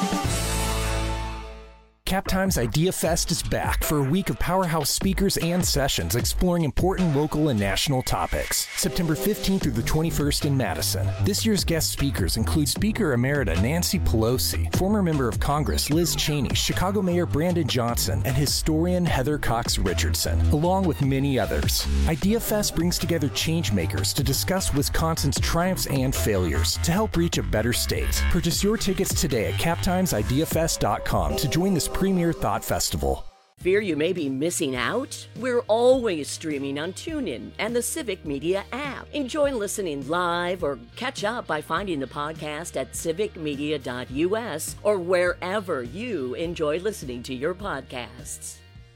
Captime's Idea Fest is back for a week of powerhouse speakers and sessions exploring important local and national topics. September fifteenth through the twenty-first in Madison. This year's guest speakers include Speaker Emerita Nancy Pelosi, former member of Congress Liz Cheney, Chicago Mayor Brandon Johnson, and historian Heather Cox Richardson, along with many others. Idea Fest brings together change makers to discuss Wisconsin's triumphs and failures to help reach a better state. Purchase your tickets today at captimes idea fest dot com to join this Premier Thought Festival. Fear you may be missing out? We're always streaming on TuneIn and the Civic Media app. Enjoy listening live or catch up by finding the podcast at civic media dot u s or wherever you enjoy listening to your podcasts.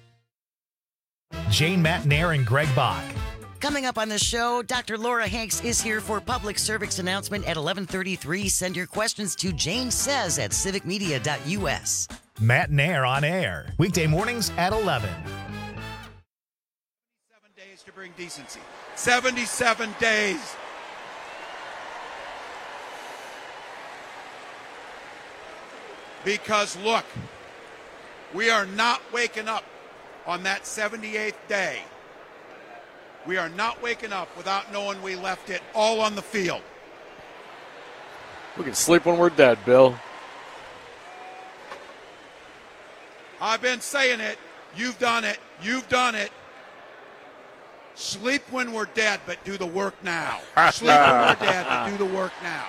Jane Matnair and Greg Bach. Coming up on the show, Doctor Laura Hanks is here for public service announcement at eleven thirty-three. Send your questions to Jane Says at civic media dot u s. Matt Nair on air, weekday mornings at eleven. seventy-seven days to bring decency. seventy-seven days. Because look, we are not waking up on that seventy-eighth day. We are not waking up without knowing we left it all on the field. We can sleep when we're dead, Bill. I've been saying it. You've done it. You've done it. Sleep when we're dead, but do the work now. Sleep when we're dead, but do the work now.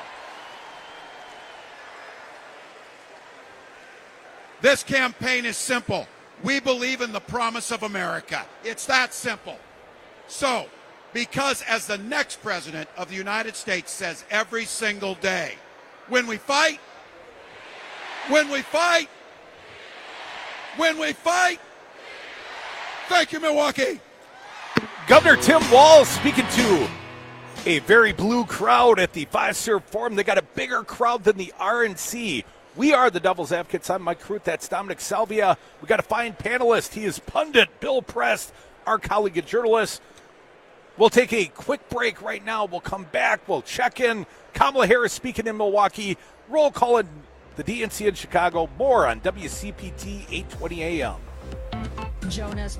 This campaign is simple. We believe in the promise of America. It's that simple. So, because as the next president of the United States says every single day, when we fight, when we fight, when we fight, thank you, Milwaukee. Governor Tim Walz speaking to a very blue crowd at the Fiserv Forum. They got a bigger crowd than the R N C. We are the Devil's Advocates. I'm Mike Crute. That's Dominic Salvia. We got a fine panelist. He is pundit Bill Prest, our colleague and journalist. We'll take a quick break right now. We'll come back. We'll check in. Kamala Harris speaking in Milwaukee. Roll call in the D N C in Chicago. More on W C P T eight twenty A M. Jonas.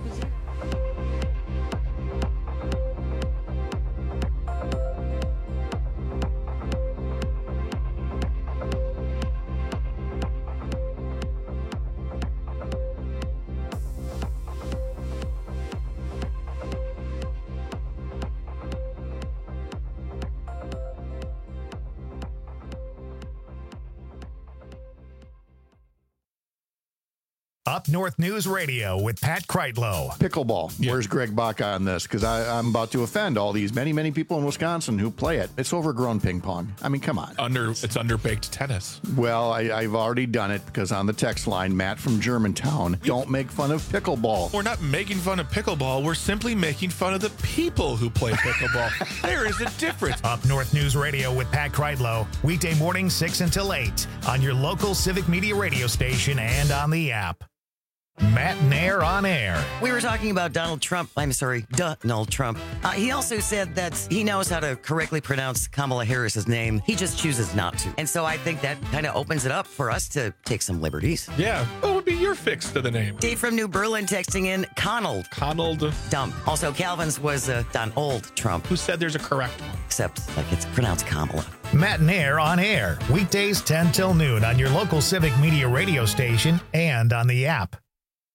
Up North News Radio with Pat Kreitlow. Pickleball. Yeah. Where's Greg Bach on this? Because I'm about to offend all these many, many people in Wisconsin who play it. It's overgrown ping pong. I mean, come on. Under It's underbaked tennis. Well, I, I've already done it because on the text line, Matt from Germantown, don't make fun of pickleball. We're not making fun of pickleball. We're simply making fun of the people who play pickleball. There is a difference. Up North News Radio with Pat Kreitlow. Weekday morning six until eight on your local Civic Media radio station and on the app. Matt Nair on air. We were talking about Donald Trump. I'm sorry, Donald Trump. Uh, he also said that he knows how to correctly pronounce Kamala Harris's name. He just chooses not to. And so I think that kind of opens it up for us to take some liberties. Yeah. What would be your fix to the name? Dave from New Berlin texting in Conald. Conald. Dump. Also, Calvin's was uh, Donald Trump. Who said there's a correct one? Except like it's pronounced Kamala. Matt Nair on air. Weekdays ten till noon on your local Civic Media radio station and on the app.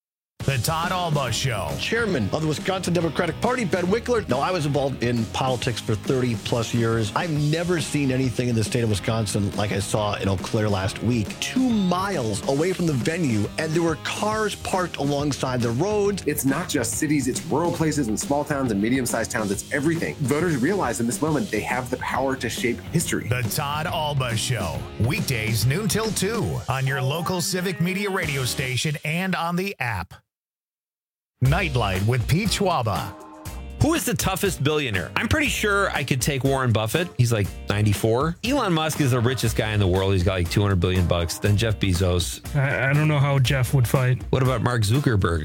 The Todd Alba Show. Chairman of the Wisconsin Democratic Party, Ben Wickler. Now, I was involved in politics for thirty plus years. I've never seen anything in the state of Wisconsin like I saw in Eau Claire last week. Two miles away from the venue, and there were cars parked alongside the roads. It's not just cities, it's rural places and small towns and medium-sized towns. It's everything. Voters realize in this moment they have the power to shape history. The Todd Alba Show. Weekdays noon till two on your local Civic Media radio station and on the app. Nightlight with Pete Schwaba. Who is the toughest billionaire? I'm pretty sure I could take Warren Buffett. He's like ninety-four. Elon Musk is the richest guy in the world. He's got like two hundred billion bucks. Then Jeff Bezos. I, I don't know how Jeff would fight. What about Mark Zuckerberg?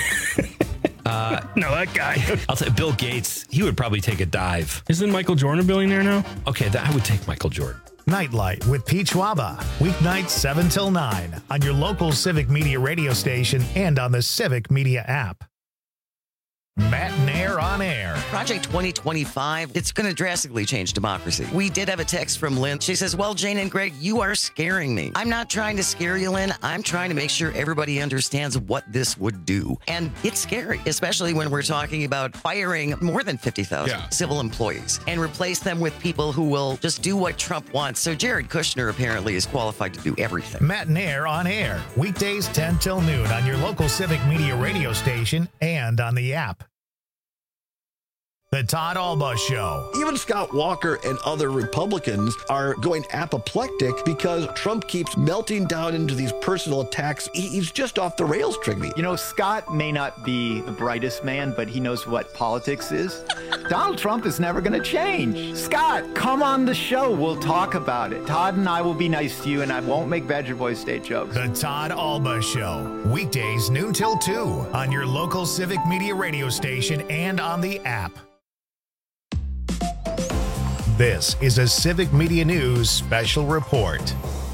uh, no, that guy. I'll say Bill Gates. He would probably take a dive. Isn't Michael Jordan a billionaire now? Okay, that, I would take Michael Jordan. Nightlight with Pete Schwaba. Weeknights seven till nine on your local Civic Media radio station and on the Civic Media app. Matt Nair on air. Project twenty twenty-five, it's going to drastically change democracy. We did have a text from Lynn. She says, well, Jane and Greg, you are scaring me. I'm not trying to scare you, Lynn. I'm trying to make sure everybody understands what this would do. And it's scary, especially when we're talking about firing more than fifty thousand yeah. civil employees and replace them with people who will just do what Trump wants. So Jared Kushner apparently is qualified to do everything. Matt Nair on air. Weekdays ten till noon on your local Civic Media radio station and on the app. The Todd Alba Show. Even Scott Walker and other Republicans are going apoplectic because Trump keeps melting down into these personal attacks. He's just off the rails, Trigby. You know, Scott may not be the brightest man, but he knows what politics is. Donald Trump is never going to change. Scott, come on the show. We'll talk about it. Todd and I will be nice to you, and I won't make Badger Boy State jokes. The Todd Alba Show. Weekdays noon till two on your local Civic Media radio station and on the app. This is a Civic Media News special report.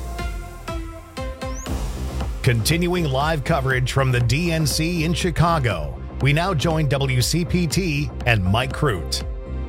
Continuing live coverage from the D N C in Chicago, we now join W C P T and Mike Crute.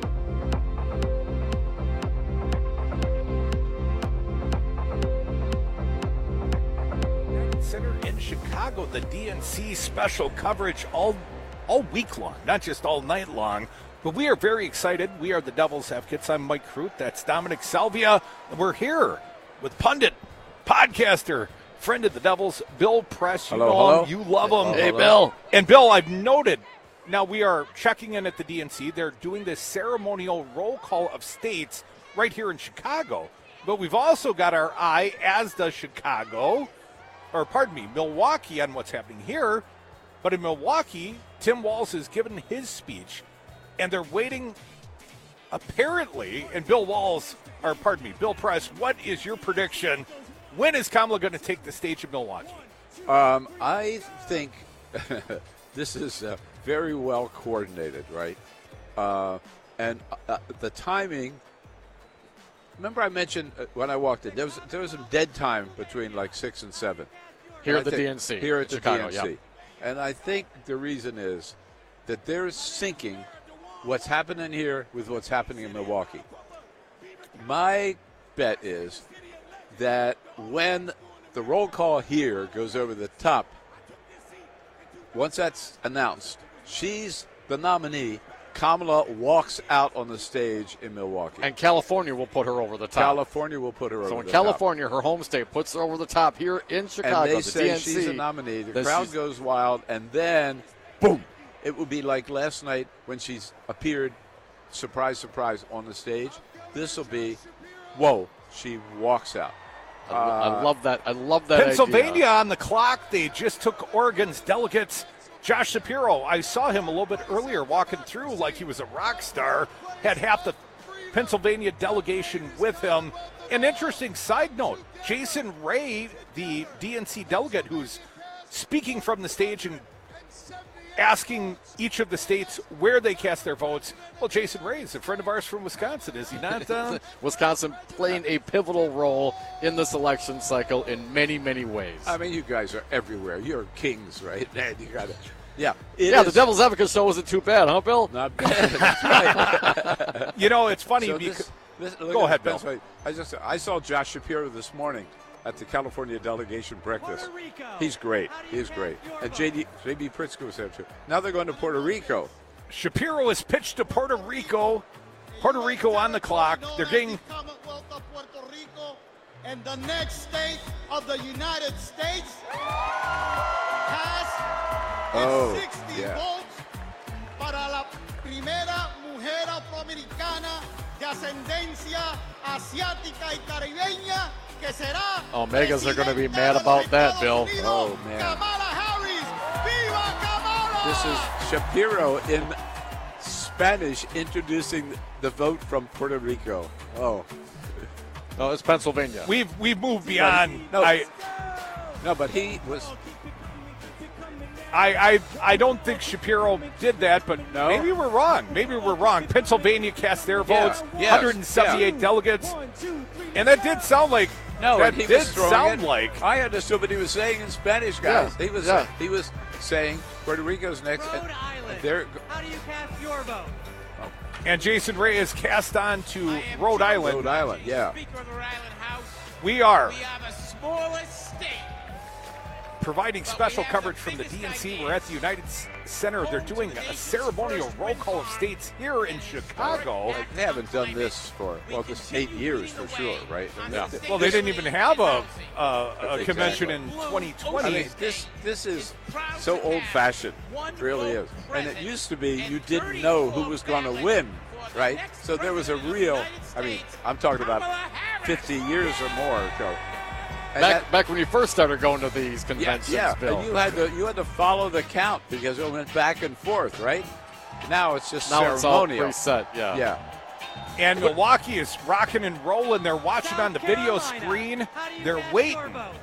Center in Chicago, the D N C special coverage all all week long, not just all night long. But we are very excited. We are the Devil's Advocates. I'm Mike Crute. That's Dominic Salvia. And we're here with pundit, podcaster, friend of the Devils, Bill Press. You hello, know hello. him. You love him. Hey, Bill. And, Bill, I've noted, now we are checking in at the D N C. They're doing this ceremonial roll call of states right here in Chicago. But we've also got our eye, as does Chicago, or pardon me, Milwaukee, on what's happening here. But in Milwaukee, Tim Walz has given his speech. And they're waiting, apparently, and Bill Walz, or pardon me, Bill Press, what is your prediction? When is Kamala going to take the stage in Milwaukee? Um, I think this is uh, very well coordinated, right? Uh, and uh, the timing, remember I mentioned uh, when I walked in, there was, there was some dead time between like six and seven. Here and at the think, D N C. Here at the Chicago, D N C. yep. And I think the reason is that they're syncing what's happening here with what's happening in Milwaukee. My bet is that when the roll call here goes over the top, once that's announced, she's the nominee. Kamala walks out on the stage in Milwaukee. And California will put her over the top. California will put her over so the in top. California, her home state, puts her over the top here in Chicago. And they the say D N C, she's a nominee. The this crowd is, goes wild, and then, boom. It will be like last night when she's appeared, surprise, surprise, on the stage. This will be, whoa, she walks out. I, uh, I love that. I love that Pennsylvania idea. on the clock. They just took Oregon's delegates. Josh Shapiro, I saw him a little bit earlier walking through like he was a rock star. Had half the Pennsylvania delegation with him. An interesting side note, Jason Ray, the D N C delegate who's speaking from the stage and asking each of the states where they cast their votes. Well, Jason Ray is a friend of ours from Wisconsin, is he not? Uh? Wisconsin playing a pivotal role in this election cycle in many, many ways. I mean, you guys are everywhere. You're kings, right? And you got it. Yeah. It yeah, is. the Devil's Advocate show wasn't too bad, huh, Bill? Not bad. That's right. You know, it's funny So because. This, Go ahead, Bill. I just I saw Josh Shapiro this morning, at the California delegation breakfast. He's great. He's great. And J D, J B Pritzker was there too. Now they're going to Puerto Rico. Shapiro is pitched to Puerto Rico. Puerto Rico on the clock. They're getting. And the next state of the United States has Oh, sixty yeah. votes para la primera mujer afroamericana de ascendencia asiática y caribeña que será. Oh, Megas are going to be mad about that, Bill. Oh, man. Kamala Harris. Viva Kamala! This is Shapiro in Spanish introducing the vote from Puerto Rico. Oh. No, it's Pennsylvania. We've we've moved beyond. No, I, no, but he was. I, I I don't think Shapiro did that, but No? maybe we're wrong. Maybe we're wrong. Pennsylvania cast their Yeah, votes, yes, one hundred seventy-eight yeah. delegates, and that did sound like. No, that and he did was throwing sound it. like. I understood what he was saying in Spanish, guys. Yeah, He was yeah. he was saying Puerto Rico's next. and, and they're, How do you cast your vote? And Jason Ray is cast on to Rhode Island. Rhode Island, yeah. Speaker of the Rhode Island House. We are We have a smallest state. providing special coverage from the D N C. We're at the United S- Center. They're doing a ceremonial roll call of states here in Chicago. They haven't done this for, well, this eight years for sure, right? Yeah. Well, they didn't even have a, a, a Exactly. convention in twenty twenty. I mean, this this is so old-fashioned. It really is. And it used to be you didn't know who was going to win, right? So there was a real, I mean, I'm talking about fifty years or more ago. And Back, that- back when you first started going to these yeah, conventions, yeah. Bill. And you had to you had to follow the count because it went back and forth, right? Now it's just Now it's all ceremonial. preset, yeah. Yeah. And Milwaukee is rocking and rolling. They're watching on the video screen. They're waiting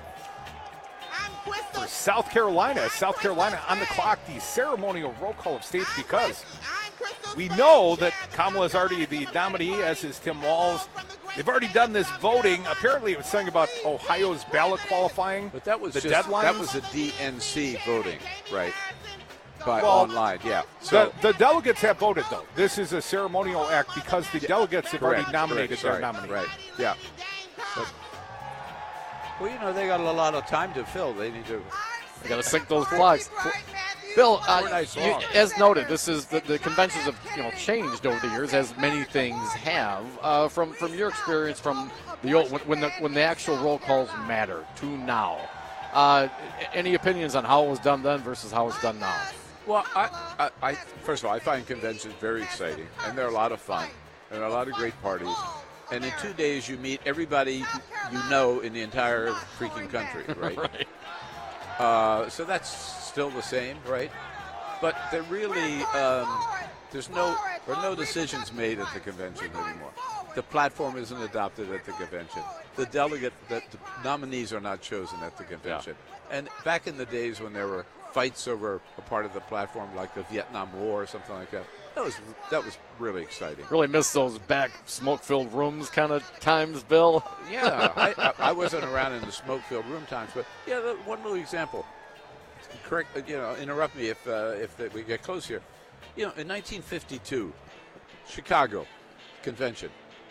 for South Carolina. South Carolina on the clock, the ceremonial roll call of states, because we know that Kamala is already the nominee, as is Tim Walz. They've already done this voting. Apparently, it was something about Ohio's ballot qualifying. But that was the just, deadlines. that was a D N C voting, right? By Well, online, yeah. So the, the delegates have voted, though. This is a ceremonial act because the delegates have correct, already nominated correct, their sorry, nominee. Right, yeah. But, well, you know, they got a lot of time to fill. They need to. They got to sync those plugs. Bill, uh, Four nights you, long. as noted, this is the, the conventions have you know changed over the years, as many things have. Uh, from from your experience, from the old when, when the when the actual roll calls matter to now, uh, any opinions on how it was done then versus how it's done now? Well, I, I, I, first of all, I find conventions very exciting, and they're a lot of fun. There are a lot of great parties. And in two days, you meet everybody you know in the entire freaking country, right? Right. Uh, so that's still the same, right? But there really, um, there's no, there are no decisions made at the convention anymore. The platform isn't adopted at the convention. The delegate, the, the nominees are not chosen at the convention. And back in the days when there were fights over a part of the platform, like the Vietnam War or something like that, that was that was really exciting. Really miss those back smoke-filled rooms kind of times, Bill. Yeah, I, I, I wasn't around in the smoke-filled room times, but yeah, the, one little example. Correct, uh, you know, interrupt me if uh, if uh, we get close here. You know, in nineteen fifty-two, Chicago convention.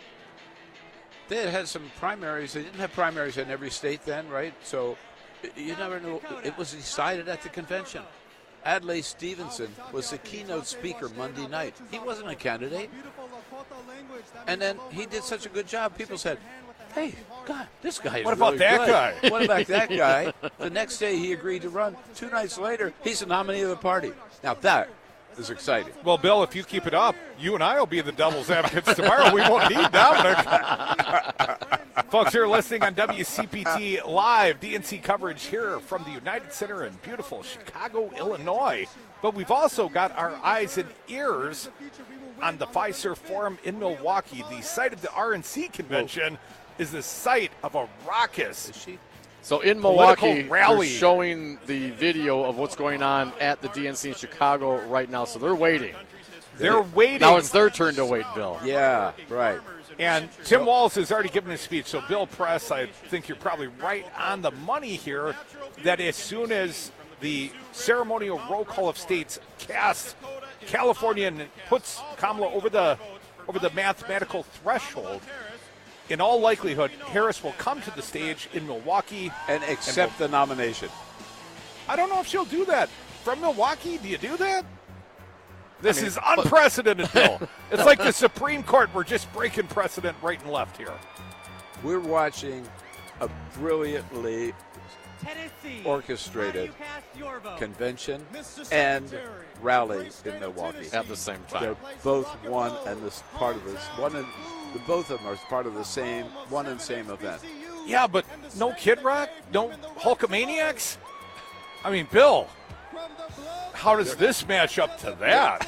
They had had some primaries. They didn't have primaries in every state then, right? So y- you never knew. It was decided at the convention. Adlai Stevenson was the keynote speaker Monday night. He wasn't a candidate. And then he did such a good job. People said, hey, God, this guy is What about really that good. guy? What about that guy? The next day he agreed to run. Two nights later, he's the nominee of the party. Now that is exciting. Well, Bill, if you keep it up, you and I will be the devil's advocates tomorrow. We won't need Dominic. Folks, you're listening on W C P T Live, D N C coverage here from the United Center in beautiful Chicago, Illinois. But we've also got our eyes and ears on the Fiserv Forum in Milwaukee. The site of the R N C convention is the site of a raucous So in political Milwaukee, rally. they're showing the video of what's going on at the D N C in Chicago right now. So they're waiting. They're waiting. Now it's their turn to wait, Bill. Yeah, right. And Tim Walz has already given his speech. So, Bill Press, I think you're probably right on the money here that as soon as the ceremonial roll call of states casts California and puts Kamala over the over the mathematical threshold, in all likelihood, Harris will come to the stage in Milwaukee and accept and the nomination. I don't know if she'll do that. From Milwaukee, do you do that? This I mean, is unprecedented, Bill. It's like the Supreme Court. We're just breaking precedent right and left here. We're watching a brilliantly orchestrated convention and rally in Milwaukee at the same time. They're both one and this part of this one, and the both of them are part of the same one and same event. Yeah, but no Kid Rock, no Hulkamaniacs. I mean, Bill, how does this match up to that?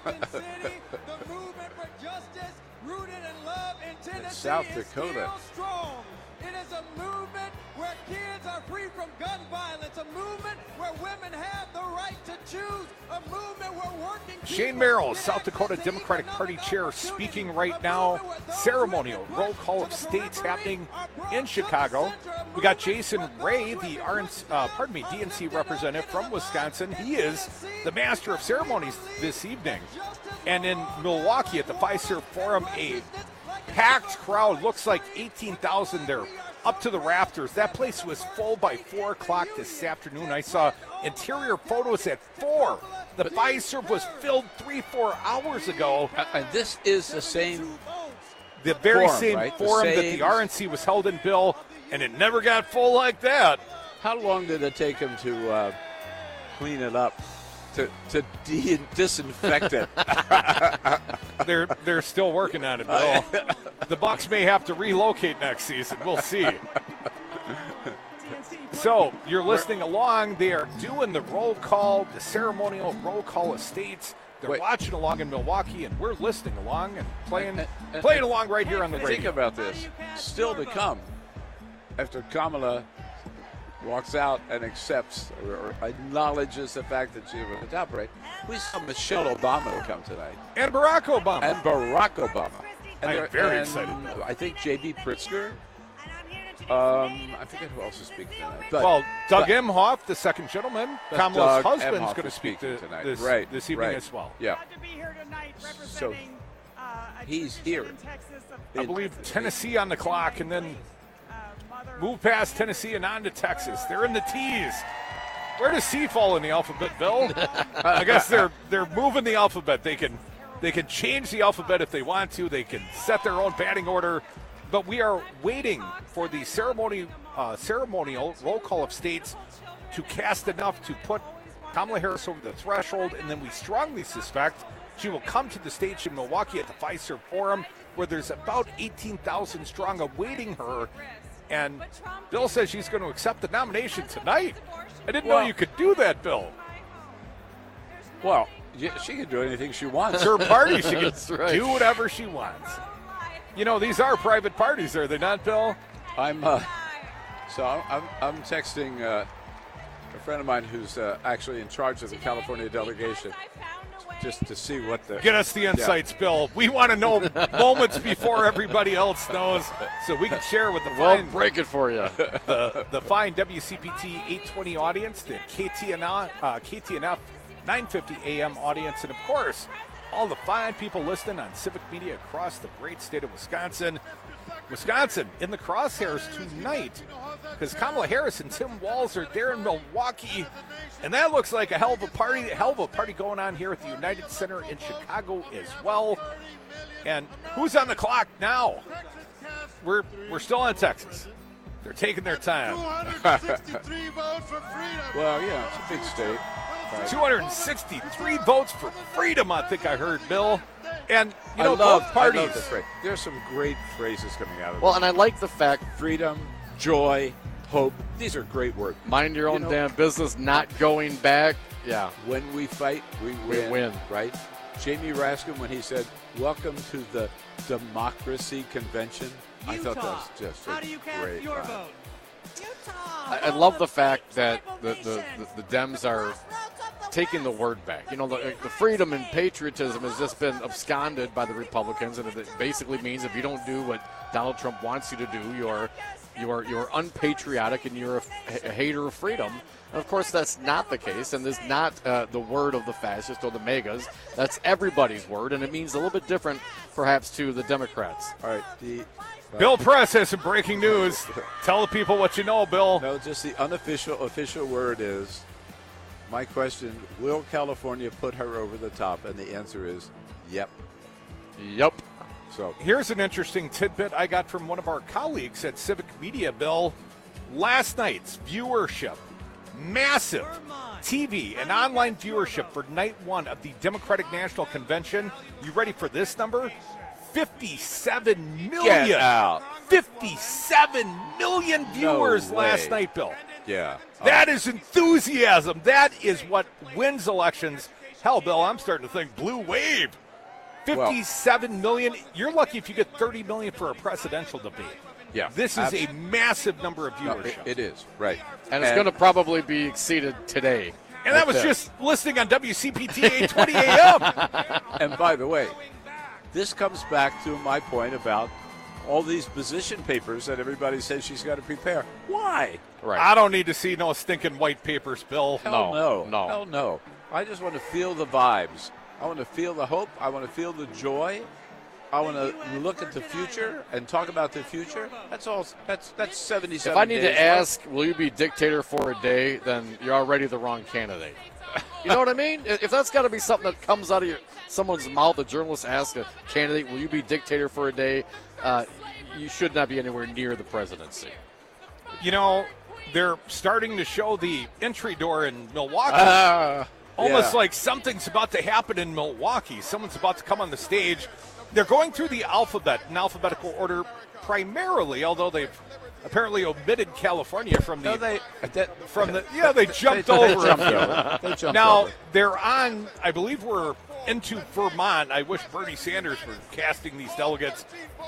In South Dakota. It is a movement where kids are free from gun violence, a movement where women have the right to choose, a movement where working Shane Merrill, South Dakota Democratic Party chair, speaking right now. Ceremonial roll call of states happening in Chicago. We got Jason Ray, the R N C, uh, pardon me, D N C representative from Wisconsin. He is the master of ceremonies this evening. And in Milwaukee at the Fiserv Forum, a packed crowd, looks like eighteen thousand there, up to the rafters. That place was full by four o'clock this afternoon. I saw interior photos at four. The Fiserv was filled three, four hours ago. And this is the same The very forum, same right? The forum that same- the R N C was held in, Bill, and it never got full like that. How long did it take him to uh, clean it up, to to de- disinfect it? they're they're still working on it, Bill. The Bucks may have to relocate next season. We'll see. So you're listening along. They are doing the roll call, the ceremonial roll call of states. They're Wait. watching along in Milwaukee, and we're listening along and playing And- and- playing along right here on the Think radio. about this. Still to come, after Kamala walks out and accepts or, or acknowledges the fact that she was a top right, we saw Michelle Obama come tonight. And Barack Obama. And Barack Obama. And I am there- very and excited. I think J B Pritzker. Um, I forget who else is speaking tonight. But, well, Doug but- Emhoff, the second gentleman, but Kamala's Doug husband, is Emhoff going to is speak speaking to tonight. this, Right, this evening right. as well. Yeah. So he's here. I believe Tennessee on the clock, and then move past Tennessee and on to Texas. They're in the T's. Where does C fall in the alphabet, Bill? I guess they're they're moving the alphabet. They can they can change the alphabet if they want to. They can set their own batting order. But we are waiting for the ceremony uh, ceremonial roll call of states to cast enough to put Kamala Harris over the threshold, and then we strongly suspect she will come to the stage in Milwaukee at the Fiserv Forum, where there's about eighteen thousand strong awaiting her. And Bill says she's going to accept the nomination tonight. I didn't know Well- you could do that, Bill. Well, yeah, she can do anything she wants. It's her party. She can That's right. do whatever she wants. You know, these are private parties, are they not, Bill? I'm uh, so I'm I'm, I'm texting uh, a friend of mine who's uh, actually in charge of the California delegation, just to see what the Get us the insights, Bill. We want to know moments before everybody else knows, so we can share with the We'll fine, break it for you. the, the fine W C P T eight twenty audience, the K T N F, uh, K T N F nine fifty A M audience, and of course, all the fine people listening on Civic Media across the great state of Wisconsin. Wisconsin in the crosshairs tonight because Kamala Harris and Tim Walz are there in Milwaukee, and that looks like a hell of a party, a hell of a party going on here at the United Center in Chicago as well. And who's on the clock now? We're we're still in Texas. They're taking their time. Well, yeah, it's a big state. Right. two hundred sixty-three votes for freedom, I think I heard, Bill. And, you know, I love, both parties. I love the phrase. There's some great phrases coming out of Well, this. and I like the fact freedom, joy, hope. These are great words. mind your own You know- damn business, not going back. Yeah. When we fight, we We win. win. Right? Jamie Raskin, when he said, "Welcome to the Democracy Convention," I thought that was just a How do you cast great your line. vote? I, I love the fact that the, the, the, the Dems are taking the word back. You know, the, the freedom and patriotism has just been absconded by the Republicans, and it basically means if you don't do what Donald Trump wants you to do, you're you're you're unpatriotic and you're a, a hater of freedom. And of course, that's not the case, and it's not uh, the word of the fascists or the MAGAs. That's everybody's word, and it means a little bit different, perhaps, to the Democrats. All right, the Bill Press has some breaking news. Tell the people what you know, Bill. No, just the unofficial official word is, my question, will California put her over the top? And the answer is, yep. Yep. So here's an interesting tidbit I got from one of our colleagues at Civic Media, Bill. Last night's viewership, massive T V and online viewership for night one of the Democratic National Convention. You ready for this number? fifty-seven million. Get out. fifty-seven million viewers No last way. night, Bill. Yeah. That is enthusiasm. That is what wins elections. Hell, Bill, I'm starting to think blue wave. fifty-seven million. You're lucky if you get thirty million for a presidential debate. Yeah. This is abs- a massive number of No, viewership. it, it is, right. And it's going to probably be exceeded today. And that was That's it. just listening on W C P T eight twenty A M. And by the way, this comes back to my point about all these position papers that everybody says she's got to prepare. Why? Right. I don't need to see no stinking white papers, Bill. Hell no. no. Hell no. I just want to feel the vibes. I want to feel the hope. I want to feel the joy. I want to look at the future and talk about the future. That's all. That's that's seventy-seven. If I need days to ask, will you be dictator for a day, then you're already the wrong candidate. You know what I mean? If that's got to be something that comes out of your, someone's mouth, a journalist asks a candidate, will you be dictator for a day, uh, you should not be anywhere near the presidency. You know, they're starting to show the entry door in Milwaukee. Uh, Almost yeah. like something's about to happen in Milwaukee. Someone's about to come on the stage. They're going through the alphabet in alphabetical order primarily, although they've apparently omitted California from the No, they, that, from the yeah they jumped they, over. They jumped over. They jumped now over. they're on. I believe we're into Vermont. I wish Bernie Sanders were casting these delegates.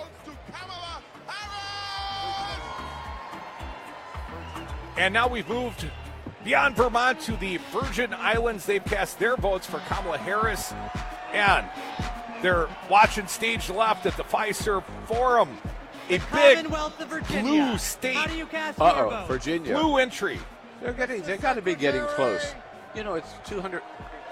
And now we've moved beyond Vermont to the Virgin Islands. They've cast their votes for Kamala Harris. And they're watching stage left at the Fiserv Forum. A big Commonwealth of Virginia. blue state. How do you cast Uh your oh, vote? Virginia. Blue entry. They're getting. They got to be getting close. You know, it's two hundred.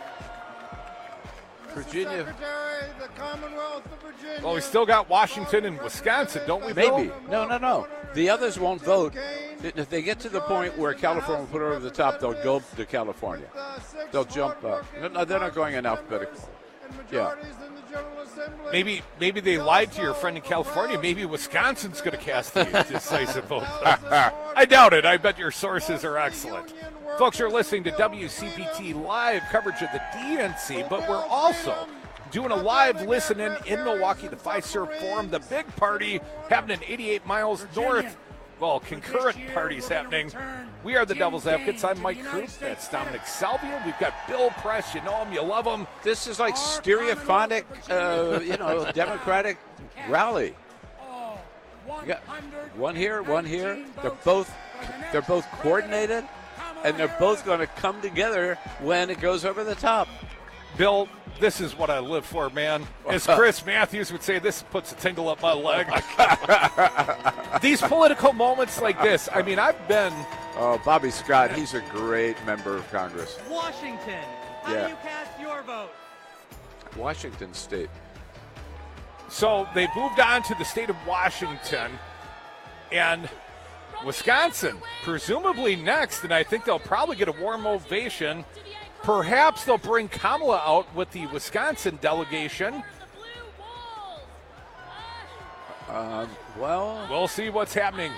Virginia. Secretary, the Commonwealth of Virginia. Well, we still got Washington and Wisconsin, don't we, Bill? Maybe. No, no, no. The others won't vote. If they get to the point where California will put her over the top, they'll go to California. They'll jump up. No, they're not going in alphabetical. Yeah. Maybe maybe they lied to your friend in California. Maybe Wisconsin's going to cast the decisive vote. I doubt it. I bet your sources are excellent. Folks, you're listening to W C P T live coverage of the D N C, but we're also doing a live listen-in in Milwaukee, the Fiserv Forum, the big party happening eighty-eight miles north. Well, concurrent parties happening. We are the Devil's Advocates. I'm Mike Krupp. That's Dominic Salvio. We've got Bill Press. You know him. You love him. This is like stereophonic, uh, you know, Democratic rally. You got one here, one here. They're both, they're both coordinated, and they're both going to come together when it goes over the top. Bill, this is what I live for, man. As Chris Matthews would say, this puts a tingle up my leg. These political moments like this, I mean, I've been... Oh, Bobby Scott, he's a great member of Congress. Washington. How Yeah. do you cast your vote? Washington State. So they moved on to the state of Washington and Wisconsin, presumably next, and I think they'll probably get a warm ovation. Perhaps they'll bring Kamala out with the Wisconsin delegation. Uh, well, we'll see what's happening.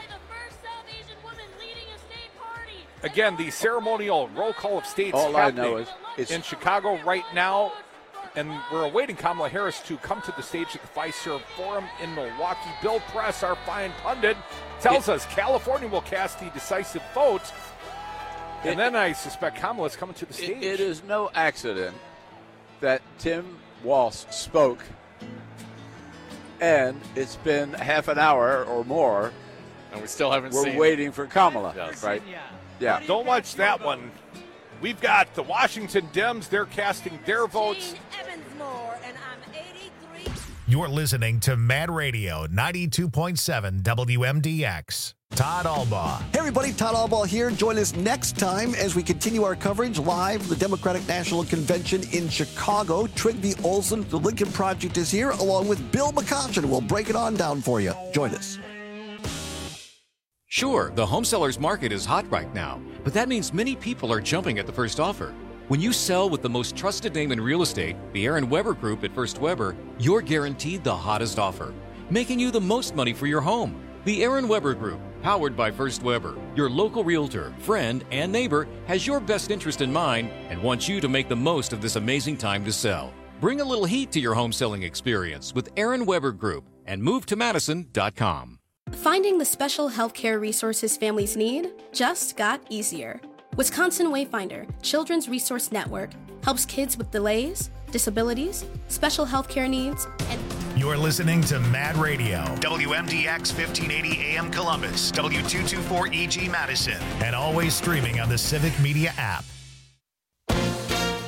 Again, the ceremonial roll call of states All I happening know is it's- in Chicago right now, and we're awaiting Kamala Harris to come to the stage at the Fiserv Forum in Milwaukee. Bill Press, our fine pundit, tells us California will cast the decisive vote, and It- then I suspect Kamala's coming to the stage. It, it is no accident that Tim Walz spoke, and it's been half an hour or more, and we still haven't We're seen waiting for Kamala, Yes. right? Yeah. Don't watch that one. We've got the Washington Dems. They're casting their votes. You're listening to Mad Radio ninety-two point seven W M D X. Todd Albaugh. Hey everybody, Todd Albaugh here. Join us next time as we continue our coverage live from the Democratic National Convention in Chicago. Trygve Olsen, the Lincoln Project, is here, along with Bill McCoshen. We'll break it on down for you. Join us. Sure, the home seller's market is hot right now, but that means many people are jumping at the first offer. When you sell with the most trusted name in real estate, the Aaron Weber Group at First Weber, you're guaranteed the hottest offer, making you the most money for your home. The Aaron Weber Group, powered by First Weber, your local realtor, friend, and neighbor, has your best interest in mind and wants you to make the most of this amazing time to sell. Bring a little heat to your home selling experience with Aaron Weber Group and move to madison dot com. Finding the special healthcare resources families need just got easier. Wisconsin Wayfinder, Children's Resource Network, helps kids with delays, disabilities, special healthcare needs, and... You're listening to Mad Radio, W M D X fifteen eighty A M Columbus, W two twenty-four E G Madison, and always streaming on the Civic Media app.